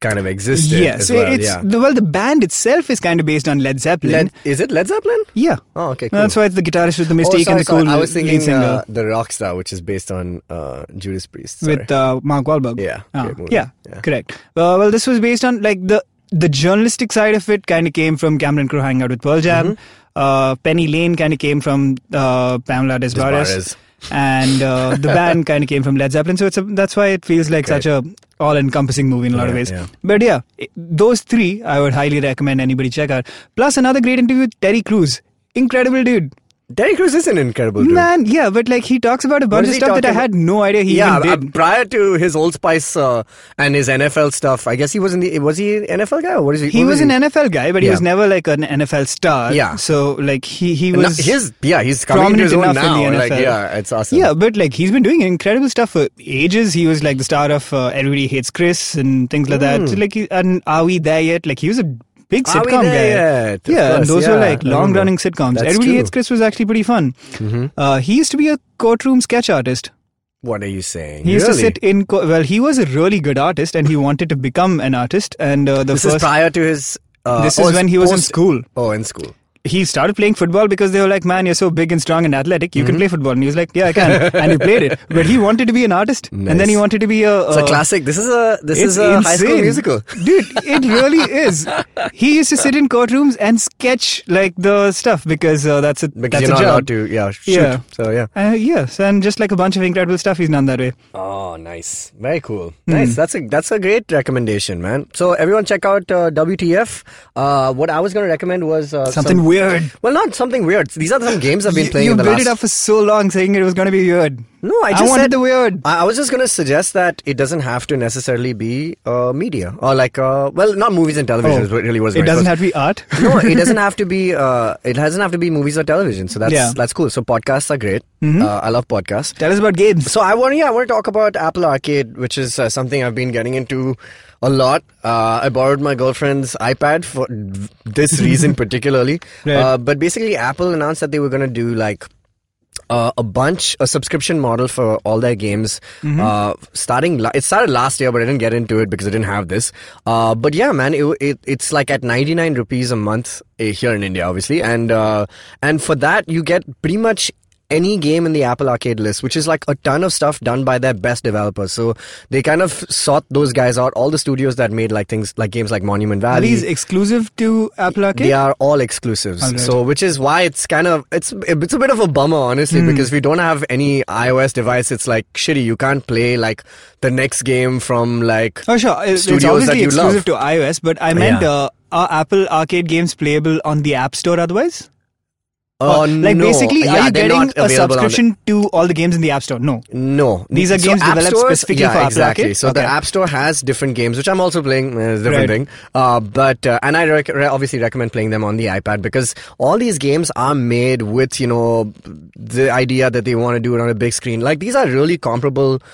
kind of existed. Yeah, as so well. it's yeah. the, well, the band itself is kind of based on Led Zeppelin. Led, is it Led Zeppelin? Yeah. Oh, okay, cool. That's why it's the guitarist with the oh, Mystique sorry, and the cool sorry. I was lead thinking singer. uh, the Rockstar, which is based on uh, Judas Priest. Sorry. With uh, Mark Wahlberg. Yeah, Ah, great movie. yeah, Yeah. correct. Uh, well, this was based on like the the journalistic side of it. Kind of came from Cameron Crowe hanging out with Pearl Jam. Mm-hmm. Uh, Penny Lane kind of came from uh, Pamela Des Barres. Barres. And uh, the band kind of came from Led Zeppelin, so it's a, that's why it feels like Great. such a all-encompassing movie in a lot of Yeah, ways. yeah. But yeah, i- those three I would highly recommend anybody check out. Plus another great interview with Terry Crews, incredible dude. Terry Crews is an incredible dude. Man, yeah, but like he talks about a bunch is of he stuff that I talking had no idea he yeah, even uh, did. prior to his Old Spice uh, and his N F L stuff, I guess he was in the. Was he an N F L guy or what is he? He what was an N F L guy, but he Yeah. was never like an N F L star. Yeah. So like he he No, was his yeah, he's coming into his own prominent enough now. in the Like N F L. yeah, it's awesome. Yeah, but like he's been doing incredible stuff for ages. He was like the star of uh, Everybody Hates Chris and things like that. So, like, he, and Are We There Yet? Like he was a big Hmm. Are we sitcom there guy. yet? Of Yeah, and course, those were yeah, like I remember. long-running sitcoms. That's Everybody true. Hates Chris was actually pretty fun. Mm-hmm. Uh, he used to be a courtroom sketch artist. What are you saying? He used really? to sit in. Co- well, he was a really good artist, and he wanted to become an artist. And uh, the This first is prior to his. Uh, this oh, is when he was in post- school. Oh, in school. He started playing football because they were like, man, you're so big and strong and athletic, you Mm-hmm. can play football. And he was like, yeah, I can. And he played it. But he wanted to be an artist. And then Nice. he wanted to be a... It's a uh, classic. This is a this it's is a high school insane. musical. Dude, it really is. He used to sit in courtrooms and sketch like the stuff because uh, that's a, Because that's you're a not job. allowed to, yeah, shoot. Yeah. So yeah. Uh, yes, and just like a bunch of incredible stuff he's done that way. Oh, nice. Very cool. Hmm. Nice. That's a that's a great recommendation, man. So everyone check out uh, W T F. Uh, what I was going to recommend was uh, Something some, weird. Well, not something weird. These are some games I've been You, playing you in the built last. it up for so long saying it was going to be weird. No, I just wanted said the weird. I, I was just going to suggest that it doesn't have to necessarily be uh, media or like uh, well, not movies and television. Oh, is what really was. It my doesn't first- have to be art. No, it doesn't have to be. Uh, it doesn't have to be movies or television. So that's Yeah. that's cool. So podcasts are great. Mhm. Uh, I love podcasts. Tell us about games. So I want, yeah, I want to talk about Apple Arcade, which is uh, something I've been getting into a lot. Uh, I borrowed my girlfriend's iPad for this reason particularly. Right. Uh, but basically, Apple announced that they were going to do like uh, a bunch, a subscription model for all their games. Mm-hmm. Uh, starting, la- it started last year, but I didn't get into it because I didn't have this. Uh, but yeah, man, it, it it's like at ninety-nine rupees a month uh, here in India, obviously, and uh, and for that you get pretty much any game in the Apple Arcade list, which is like a ton of stuff done by their best developers. So they kind of sought those guys out, all the studios that made like things like games like Monument Are Valley. these exclusive to Apple Arcade? They are all exclusives. Alright. So which is why it's kind of it's it's a bit of a bummer, honestly, Hmm. because we don't have any iOS device. It's like shitty. You can't play like the next game from like Oh, sure. It- It's studios that obviously you exclusive love. to iOS, but I meant Yeah. uh, are Apple Arcade games playable on the App Store otherwise? Uh, Or, like no. basically, Yeah, are you they're getting not a available on the- subscription to all the games in the App Store? No. No, These are So games App developed Stores- specifically yeah, for Apple exactly. Arcade? So the Okay. App Store has different games, which I'm also playing. Uh, it's a different Right. thing. Uh, but uh, and I rec- re- obviously recommend playing them on the iPad because all these games are made with you know the idea that they want to do it on a big screen. Like these are really comparable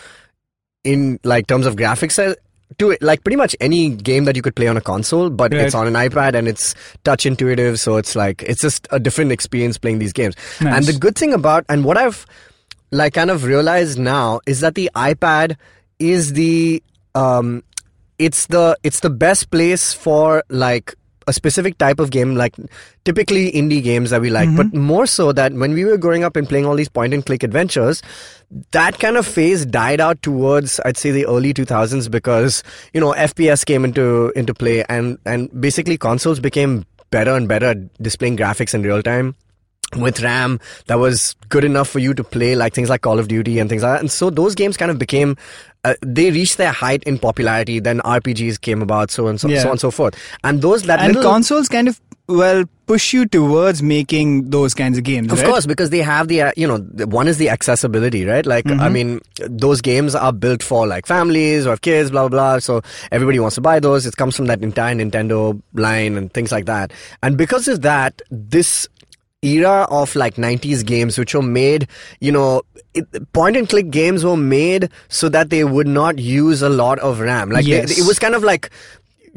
in like terms of graphics. Uh, to it, like pretty much any game that you could play on a console, but Right. it's on an iPad and it's touch intuitive, so it's like it's just a different experience playing these games. Nice. And the good thing about and what I've like kind of realized now is that the iPad is the um it's the it's the best place for like a specific type of game, like typically indie games that we like, but more so that when we were growing up and playing all these point and click adventures, that kind of phase died out towards I'd say the early two thousands because you know F P S came into into play and and basically consoles became better and better at displaying graphics in real time with RAM that was good enough for you to play like things like Call of Duty and things like that. And so those games kind of became uh, they reached their height in popularity. Then R P Gs came about, so and so, Yeah. so on and so forth. And those that And little, consoles kind of, well, push you towards making those kinds of games, of right? course, because they have the uh, you know the- one is the accessibility, right? Like Mm-hmm. I mean, those games are built for like families or kids, blah blah blah. So everybody wants to buy those. It comes from that entire Nintendo line and things like that. And because of that, this era of like nineties games which were made, you know, it, point and click games were made so that they would not use a lot of RAM. Like they- Yes. it was kind of like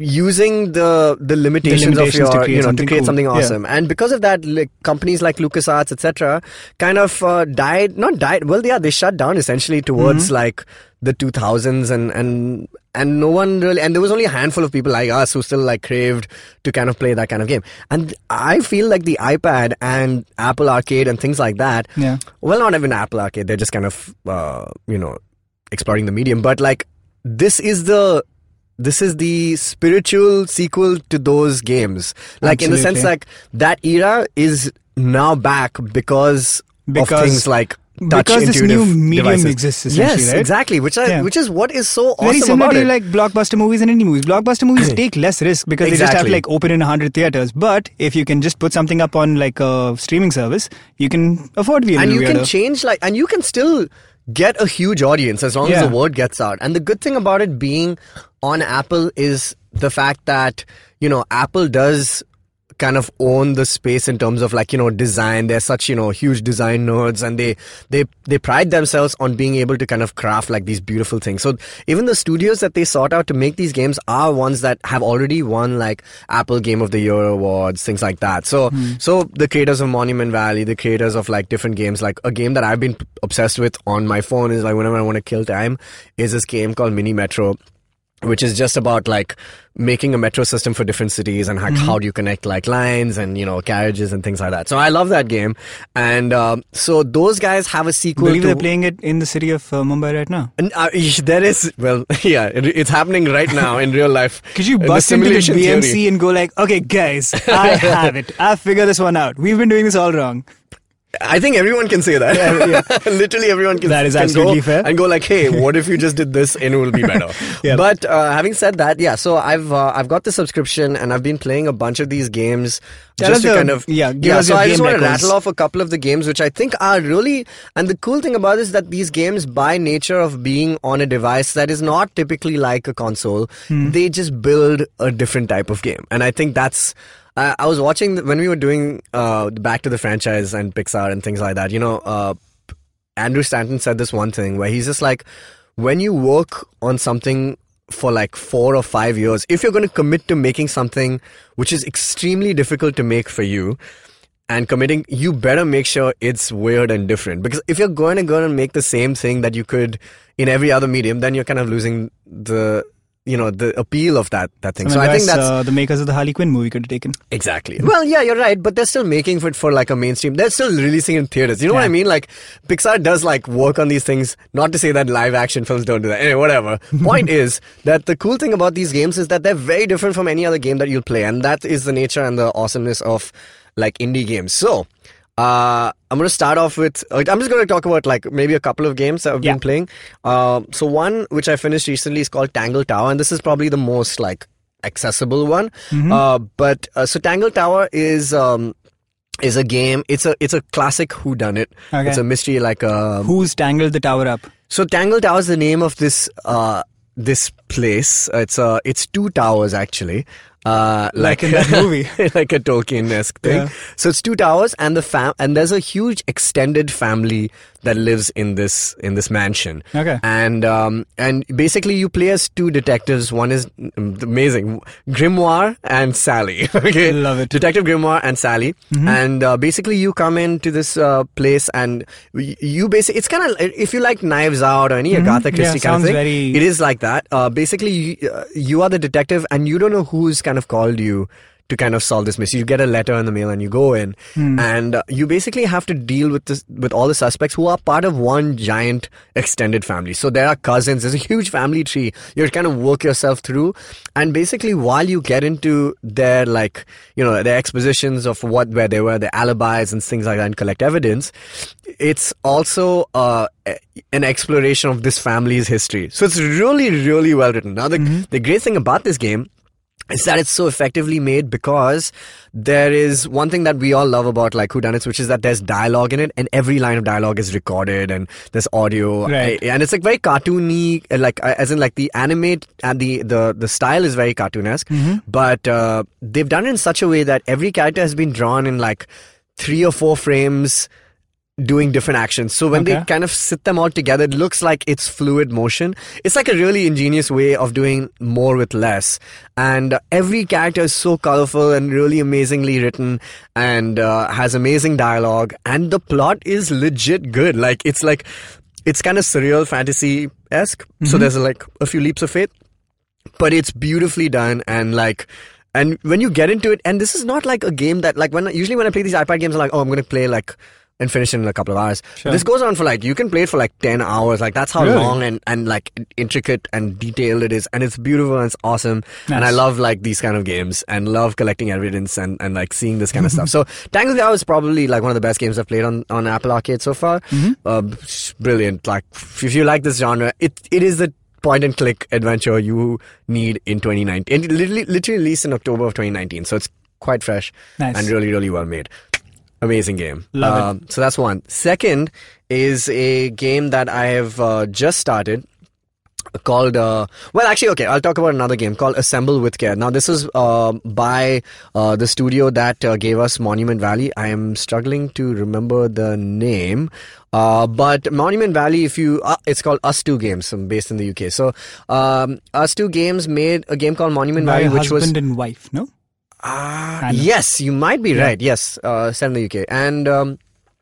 using the the limitations, the limitations of your, to you know, to create cool. something Yeah. awesome. And because of that, like, companies like LucasArts, et cetera, kind of uh, died. Not died. Well, yeah, they shut down essentially towards Mm-hmm. like the two thousands, and and and no one really. And there was only a handful of people like us who still like craved to kind of play that kind of game. And I feel like the iPad and Apple Arcade and things like that. Yeah. Well, not even Apple Arcade. They're just kind of uh, you know, exploring the medium. But like, this is the this is the spiritual sequel to those games. Like, in the sense, Absolutely. like, that era is now back because, Because- of things like touch because this intuitive new medium devices. exists, essentially, Yes, right? exactly. Which I, Yeah. which is what is so Very awesome similar about to it. like blockbuster movies and indie movies. Blockbuster movies take less risk because they just have to Exactly. like open in a hundred theaters. But if you can just put something up on like a streaming service, you can afford to be a And little you can weirder. change, like, and you can still get a huge audience as long Yeah. as the word gets out. And the good thing about it being on Apple is the fact that, you know, Apple does kind of own the space in terms of, like, you know, design. They're such, you know, huge design nerds, and they they they pride themselves on being able to kind of craft like these beautiful things. So even the studios that they sought out to make these games are ones that have already won like Apple Game of the Year awards, things like that. So so the creators of Monument Valley, the creators of like different games, like a game that I've been obsessed with on my phone is like whenever I want to kill time, is this game called Mini Metro, which is just about like making a metro system for different cities and like how do you connect like lines and, you know, carriages and things like that. So I love that game. And um, so those guys have a I sequel believe to... they're playing it in the city of uh, Mumbai right now. And, uh, there is, well, yeah, it, it's happening right now in real life. Could you In the bust into the simulation B M C theory. and go like, okay, guys, I have it. I figured this one out. We've been doing this all wrong. I think everyone can say that. Literally everyone can, That is can absolutely go fair. and go like, hey, what if you just did this and it will be better? Yep. But uh, having said that, yeah, so I've uh, I've got the subscription and I've been playing a bunch of these games Tell just us to the- kind of... yeah, give yeah, us so your I just game want to records. rattle off a couple of the games which I think are really... And the cool thing about it is that these games, by nature of being on a device that is not typically like a console, Hmm. they just build a different type of game. And I think that's... I I was watching the, when we were doing uh, Back to the Franchise and Pixar and things like that. You know, uh, Andrew Stanton said this one thing where he's just like, when you work on something for like four or five years, if you're going to commit to making something which is extremely difficult to make for you, and committing, you better make sure it's weird and different. Because if you're going to go and make the same thing that you could in every other medium, then you're kind of losing the, you know, the appeal of that that thing. Some So I think advice, that's uh, the makers of the Harley Quinn movie could have taken. exactly. Well, yeah, you're right, but they're still making it for like a mainstream. They're still releasing in theaters. You know what I Yeah. mean? Like, Pixar does like work on these things. Not to say that live action films don't do that. Anyway, whatever. Point is that the cool thing about these games is that they're very different from any other game that you'll play, and that is the nature and the awesomeness of like indie games. So. Uh, I'm going to start off with. I'm just going to talk about like maybe a couple of games that I've Yeah. been playing. Uh, so one which I finished recently is called Tangle Tower, and this is probably the most like accessible one. Uh, but uh, so Tangle Tower is um, is a game. It's a it's a classic whodunit. Okay. It's a mystery like a. Who's tangled the tower up? So Tangle Tower is the name of this uh, this place. It's uh, it's two towers actually. Uh, Like in that movie. like a Tolkien-esque thing. Yeah. So it's two towers, and the fam and there's a huge extended family that lives in this in this mansion. Okay. And um and basically you play as two detectives. One is mm, amazing, Grimoire and Sally. Okay, Love it. Detective Grimoire and Sally. And uh, basically you come into this uh, place, and y- you basically it's kind of if you like Knives Out or any Agatha Yeah, Christie kind of sounds thing. very- It is like that. Uh, basically, you, uh, you are the detective, and you don't know who's kind of called you to kind of solve this mystery. You get a letter in the mail, and you go in, and uh, you basically have to deal with this with all the suspects who are part of one giant extended family. So there are cousins. There's a huge family tree. You kind of work yourself through, and basically, while you get into their like you know their expositions of what where they were, their alibis and things like that, and collect evidence, it's also uh, an exploration of this family's history. So it's really, really well written. Now, the, the great thing about this game is that it's so effectively made because there is one thing that we all love about like whodunits, which is that there's dialogue in it, and every line of dialogue is recorded, and there's audio, Right. and it's like very cartoony, like as in like the animate and the the the style is very cartoonesque, but uh, they've done it in such a way that every character has been drawn in like three or four frames doing different actions. So when Okay. they kind of sit them all together, it looks like it's fluid motion. It's like a really ingenious way of doing more with less. And uh, every character is so colorful and really amazingly written and uh, has amazing dialogue. And the plot is legit good. Like, it's like, it's kind of surreal fantasy-esque. Mm-hmm. So there's like a few leaps of faith. But it's beautifully done and like... And when you get into it, and this is not like a game that, like, when usually when I play these iPad games, I'm like, oh, I'm going to play, like, and finish it in a couple of hours. Sure. This goes on for, like, you can play it for, like, ten hours. Like, that's how Really? long and, and, like, intricate and detailed it is. And it's beautiful and it's awesome. Nice. And I love, like, these kind of games and love collecting evidence and, and like, seeing this kind of stuff. So, Tangled Hour is probably, like, one of the best games I've played on, on Apple Arcade so far. Mm-hmm. Uh, brilliant. Like, if you like this genre, it it is the point and click adventure you need in twenty nineteen. And literally, literally released in October of twenty nineteen. So it's quite fresh Nice. and really, really well made. Amazing game. Love it. Um, so that's one. Second is a game that I have uh, just started called, uh, well, actually, okay, I'll talk about another game called Assemble with Care. Now, this is uh, by uh, the studio that uh, gave us Monument Valley. I am struggling to remember the name. Uh, but Monument Valley, if you, uh, it's called Us Two Games, um, based in the U K. So, um, Us Two Games made a game called Monument By Valley, which husband was... and wife, no? Ah, Kind of. yes, you might be Yeah. right. Yes, uh, set in the U K. And um,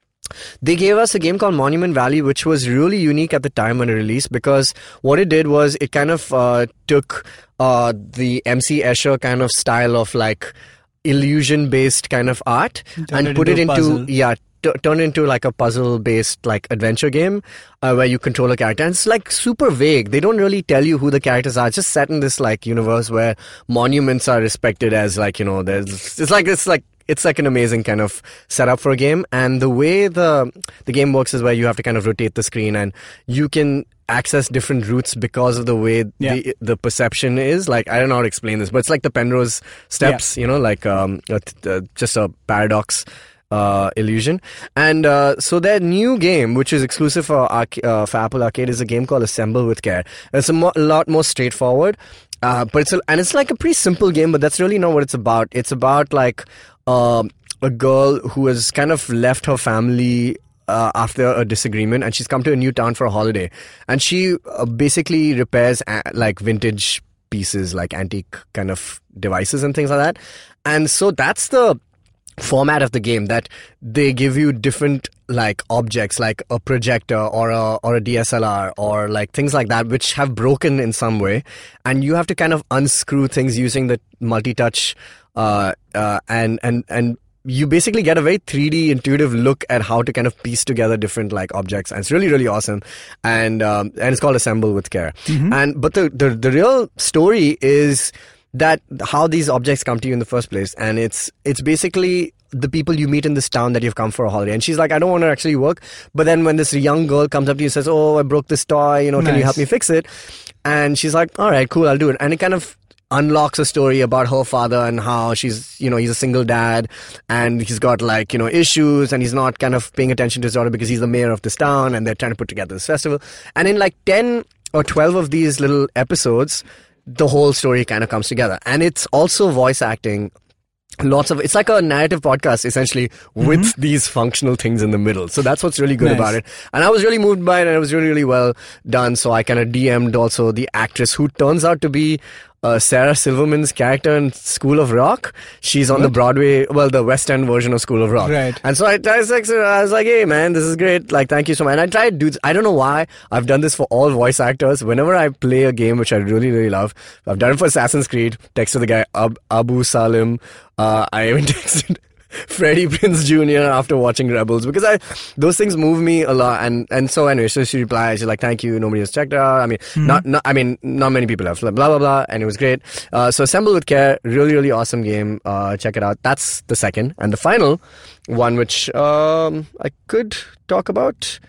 they gave us a game called Monument Valley, which was really unique at the time when it released, because what it did was it kind of uh, took uh, the M C Escher kind of style of like illusion-based kind of art Turned and it put into it a into puzzle. yeah. T- turn into like a puzzle-based like adventure game uh, where you control a character. And it's like super vague. They don't really tell you who the characters are. It's just set in this like universe where monuments are respected as like, you know, there's it's like it's like it's like an amazing kind of setup for a game. And the way the the game works is where you have to kind of rotate the screen and you can access different routes because of the way Yeah. the the perception is. Like, I don't know how to explain this, but it's like the Penrose steps, you know, like um uh, t- uh, just a paradox uh, illusion. And uh, so their new game, which is exclusive for, arc- uh, for Apple Arcade, is a game called Assemble with Care. It's a, mo- a lot more straightforward, uh, but it's a, and it's like a pretty simple game, but that's really not what it's about. It's about like um, a girl who has kind of left her family Uh, after a disagreement, and she's come to a new town for a holiday, and she uh, basically repairs a- like vintage pieces, like antique kind of devices and things like that. And so that's the format of the game, that they give you different like objects, like a projector or a or a D S L R or like things like that, which have broken in some way, and you have to kind of unscrew things using the multi-touch uh, uh, and and and you basically get a very three D intuitive look at how to kind of piece together different like objects, and it's really really awesome. And um, and it's called Assemble with Care. Mm-hmm. And but the, the the real story is that how these objects come to you in the first place, and it's it's basically the people you meet in this town that you've come for a holiday. And she's like, I don't want to actually work, but then when this young girl comes up to you and says, oh, I broke this toy, you know, can you Nice. help me fix it? And she's like, all right, cool, I'll do it. And it kind of unlocks a story about her father and how she's, you know, he's a single dad and he's got like, you know, issues, and he's not kind of paying attention to his daughter because he's the mayor of this town, and they're trying to put together this festival. And in like ten or twelve of these little episodes, the whole story kind of comes together. And it's also voice acting. Lots of it's like a narrative podcast essentially with Mm-hmm. these functional things in the middle. So that's what's really good Nice. about it. And I was really moved by it, and it was really, really well done. So I kind of D M'd also the actress who turns out to be uh, Sarah Silverman's character in School of Rock. She's on the What? Broadway, well, the West End version of School of Rock. Right. And so I, I, was like, I was like, hey man, this is great. Like, thank you so much. And I tried, dudes. I don't know why I've done this for all voice actors. Whenever I play a game, which I really, really love, I've done it for Assassin's Creed. Texted the guy Ab- Abu Salim. Uh, I even texted Freddie Prinze Junior after watching Rebels, because I those things move me a lot. And and so anyway, so she replies, she's like, thank you, nobody has checked it out. I mean, Mm-hmm. not, not I mean, not many people have. Blah blah blah, and it was great. Uh, so Assemble with Care, really really awesome game. Uh, check it out. That's the second, and the final one, which um, I could talk about,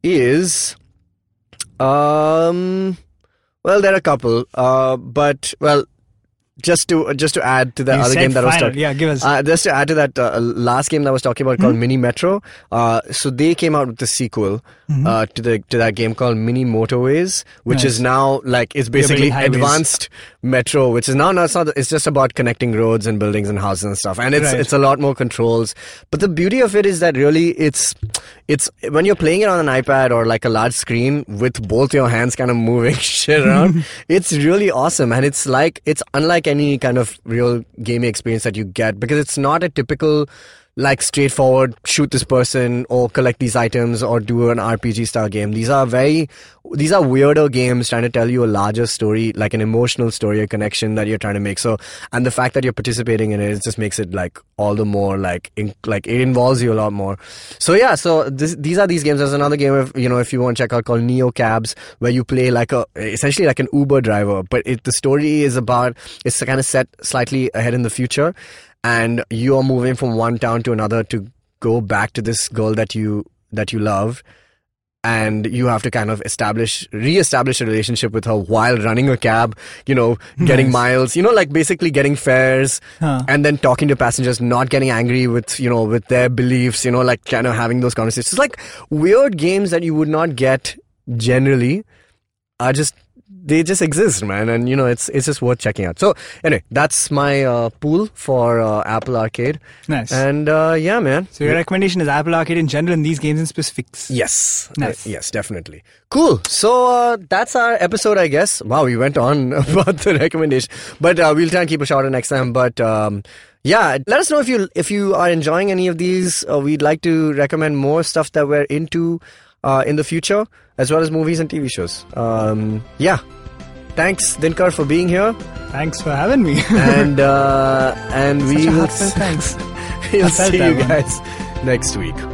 is um, well, there are a couple, uh, but well. Just to just to add to the You other said game that I was final. talking, Yeah, give us. uh, just to add to that uh, last game that I was talking about called Mini Metro. Uh, so they came out with the sequel Mhm. uh, to the to that game called Mini Motorways, which Nice. is now like it's basically building highways. advanced Metro, which is now no, it's not. It's just about connecting roads and buildings and houses and stuff, and it's Right. it's a lot more controls. But the beauty of it is that really it's it's when you're playing it on an iPad or like a large screen with both your hands kind of moving shit around, it's really awesome, and it's like it's unlike any kind of real gaming experience that you get because it's not a typical like straightforward shoot this person or collect these items or do an R P G style game. These are very these are weirder games trying to tell you a larger story, like an emotional story, a connection that you're trying to make. So, and the fact that you're participating in it, it just makes it like all the more like in, like it involves you a lot more. So yeah, so this, these are these games. There's another game if you know if you want to check out called Neo Cabs, where you play like a essentially like an Uber driver, but it, the story is about it's kind of set slightly ahead in the future. And you are moving from one town to another to go back to this girl that you that you love, and you have to kind of establish, re-establish a relationship with her while running a cab. You know, getting Nice. miles. You know, like basically getting fares, Huh. and then talking to passengers, not getting angry with you know with their beliefs. You know, like kind of having those conversations. It's like weird games that you would not get generally are just. They just exist, man, and you know it's it's just worth checking out. So anyway, that's my uh, pool for uh, Apple Arcade, Nice. and uh, yeah, man. So your recommendation is Apple Arcade in general and these games in specifics. Yes, Nice. Uh, yes, definitely. Cool. So uh, that's our episode, I guess. Wow, we went on about the recommendation, but uh, we'll try and keep it shorter next time. But um, yeah, let us know if you if you are enjoying any of these. Uh, we'd like to recommend more stuff that we're into uh, in the future, as well as movies and T V shows. Um, yeah. Thanks, Dinkar, for being here, Thanks for having me. and uh, and Such we a will heartfelt thanks. we'll I felt see that you one. guys next week.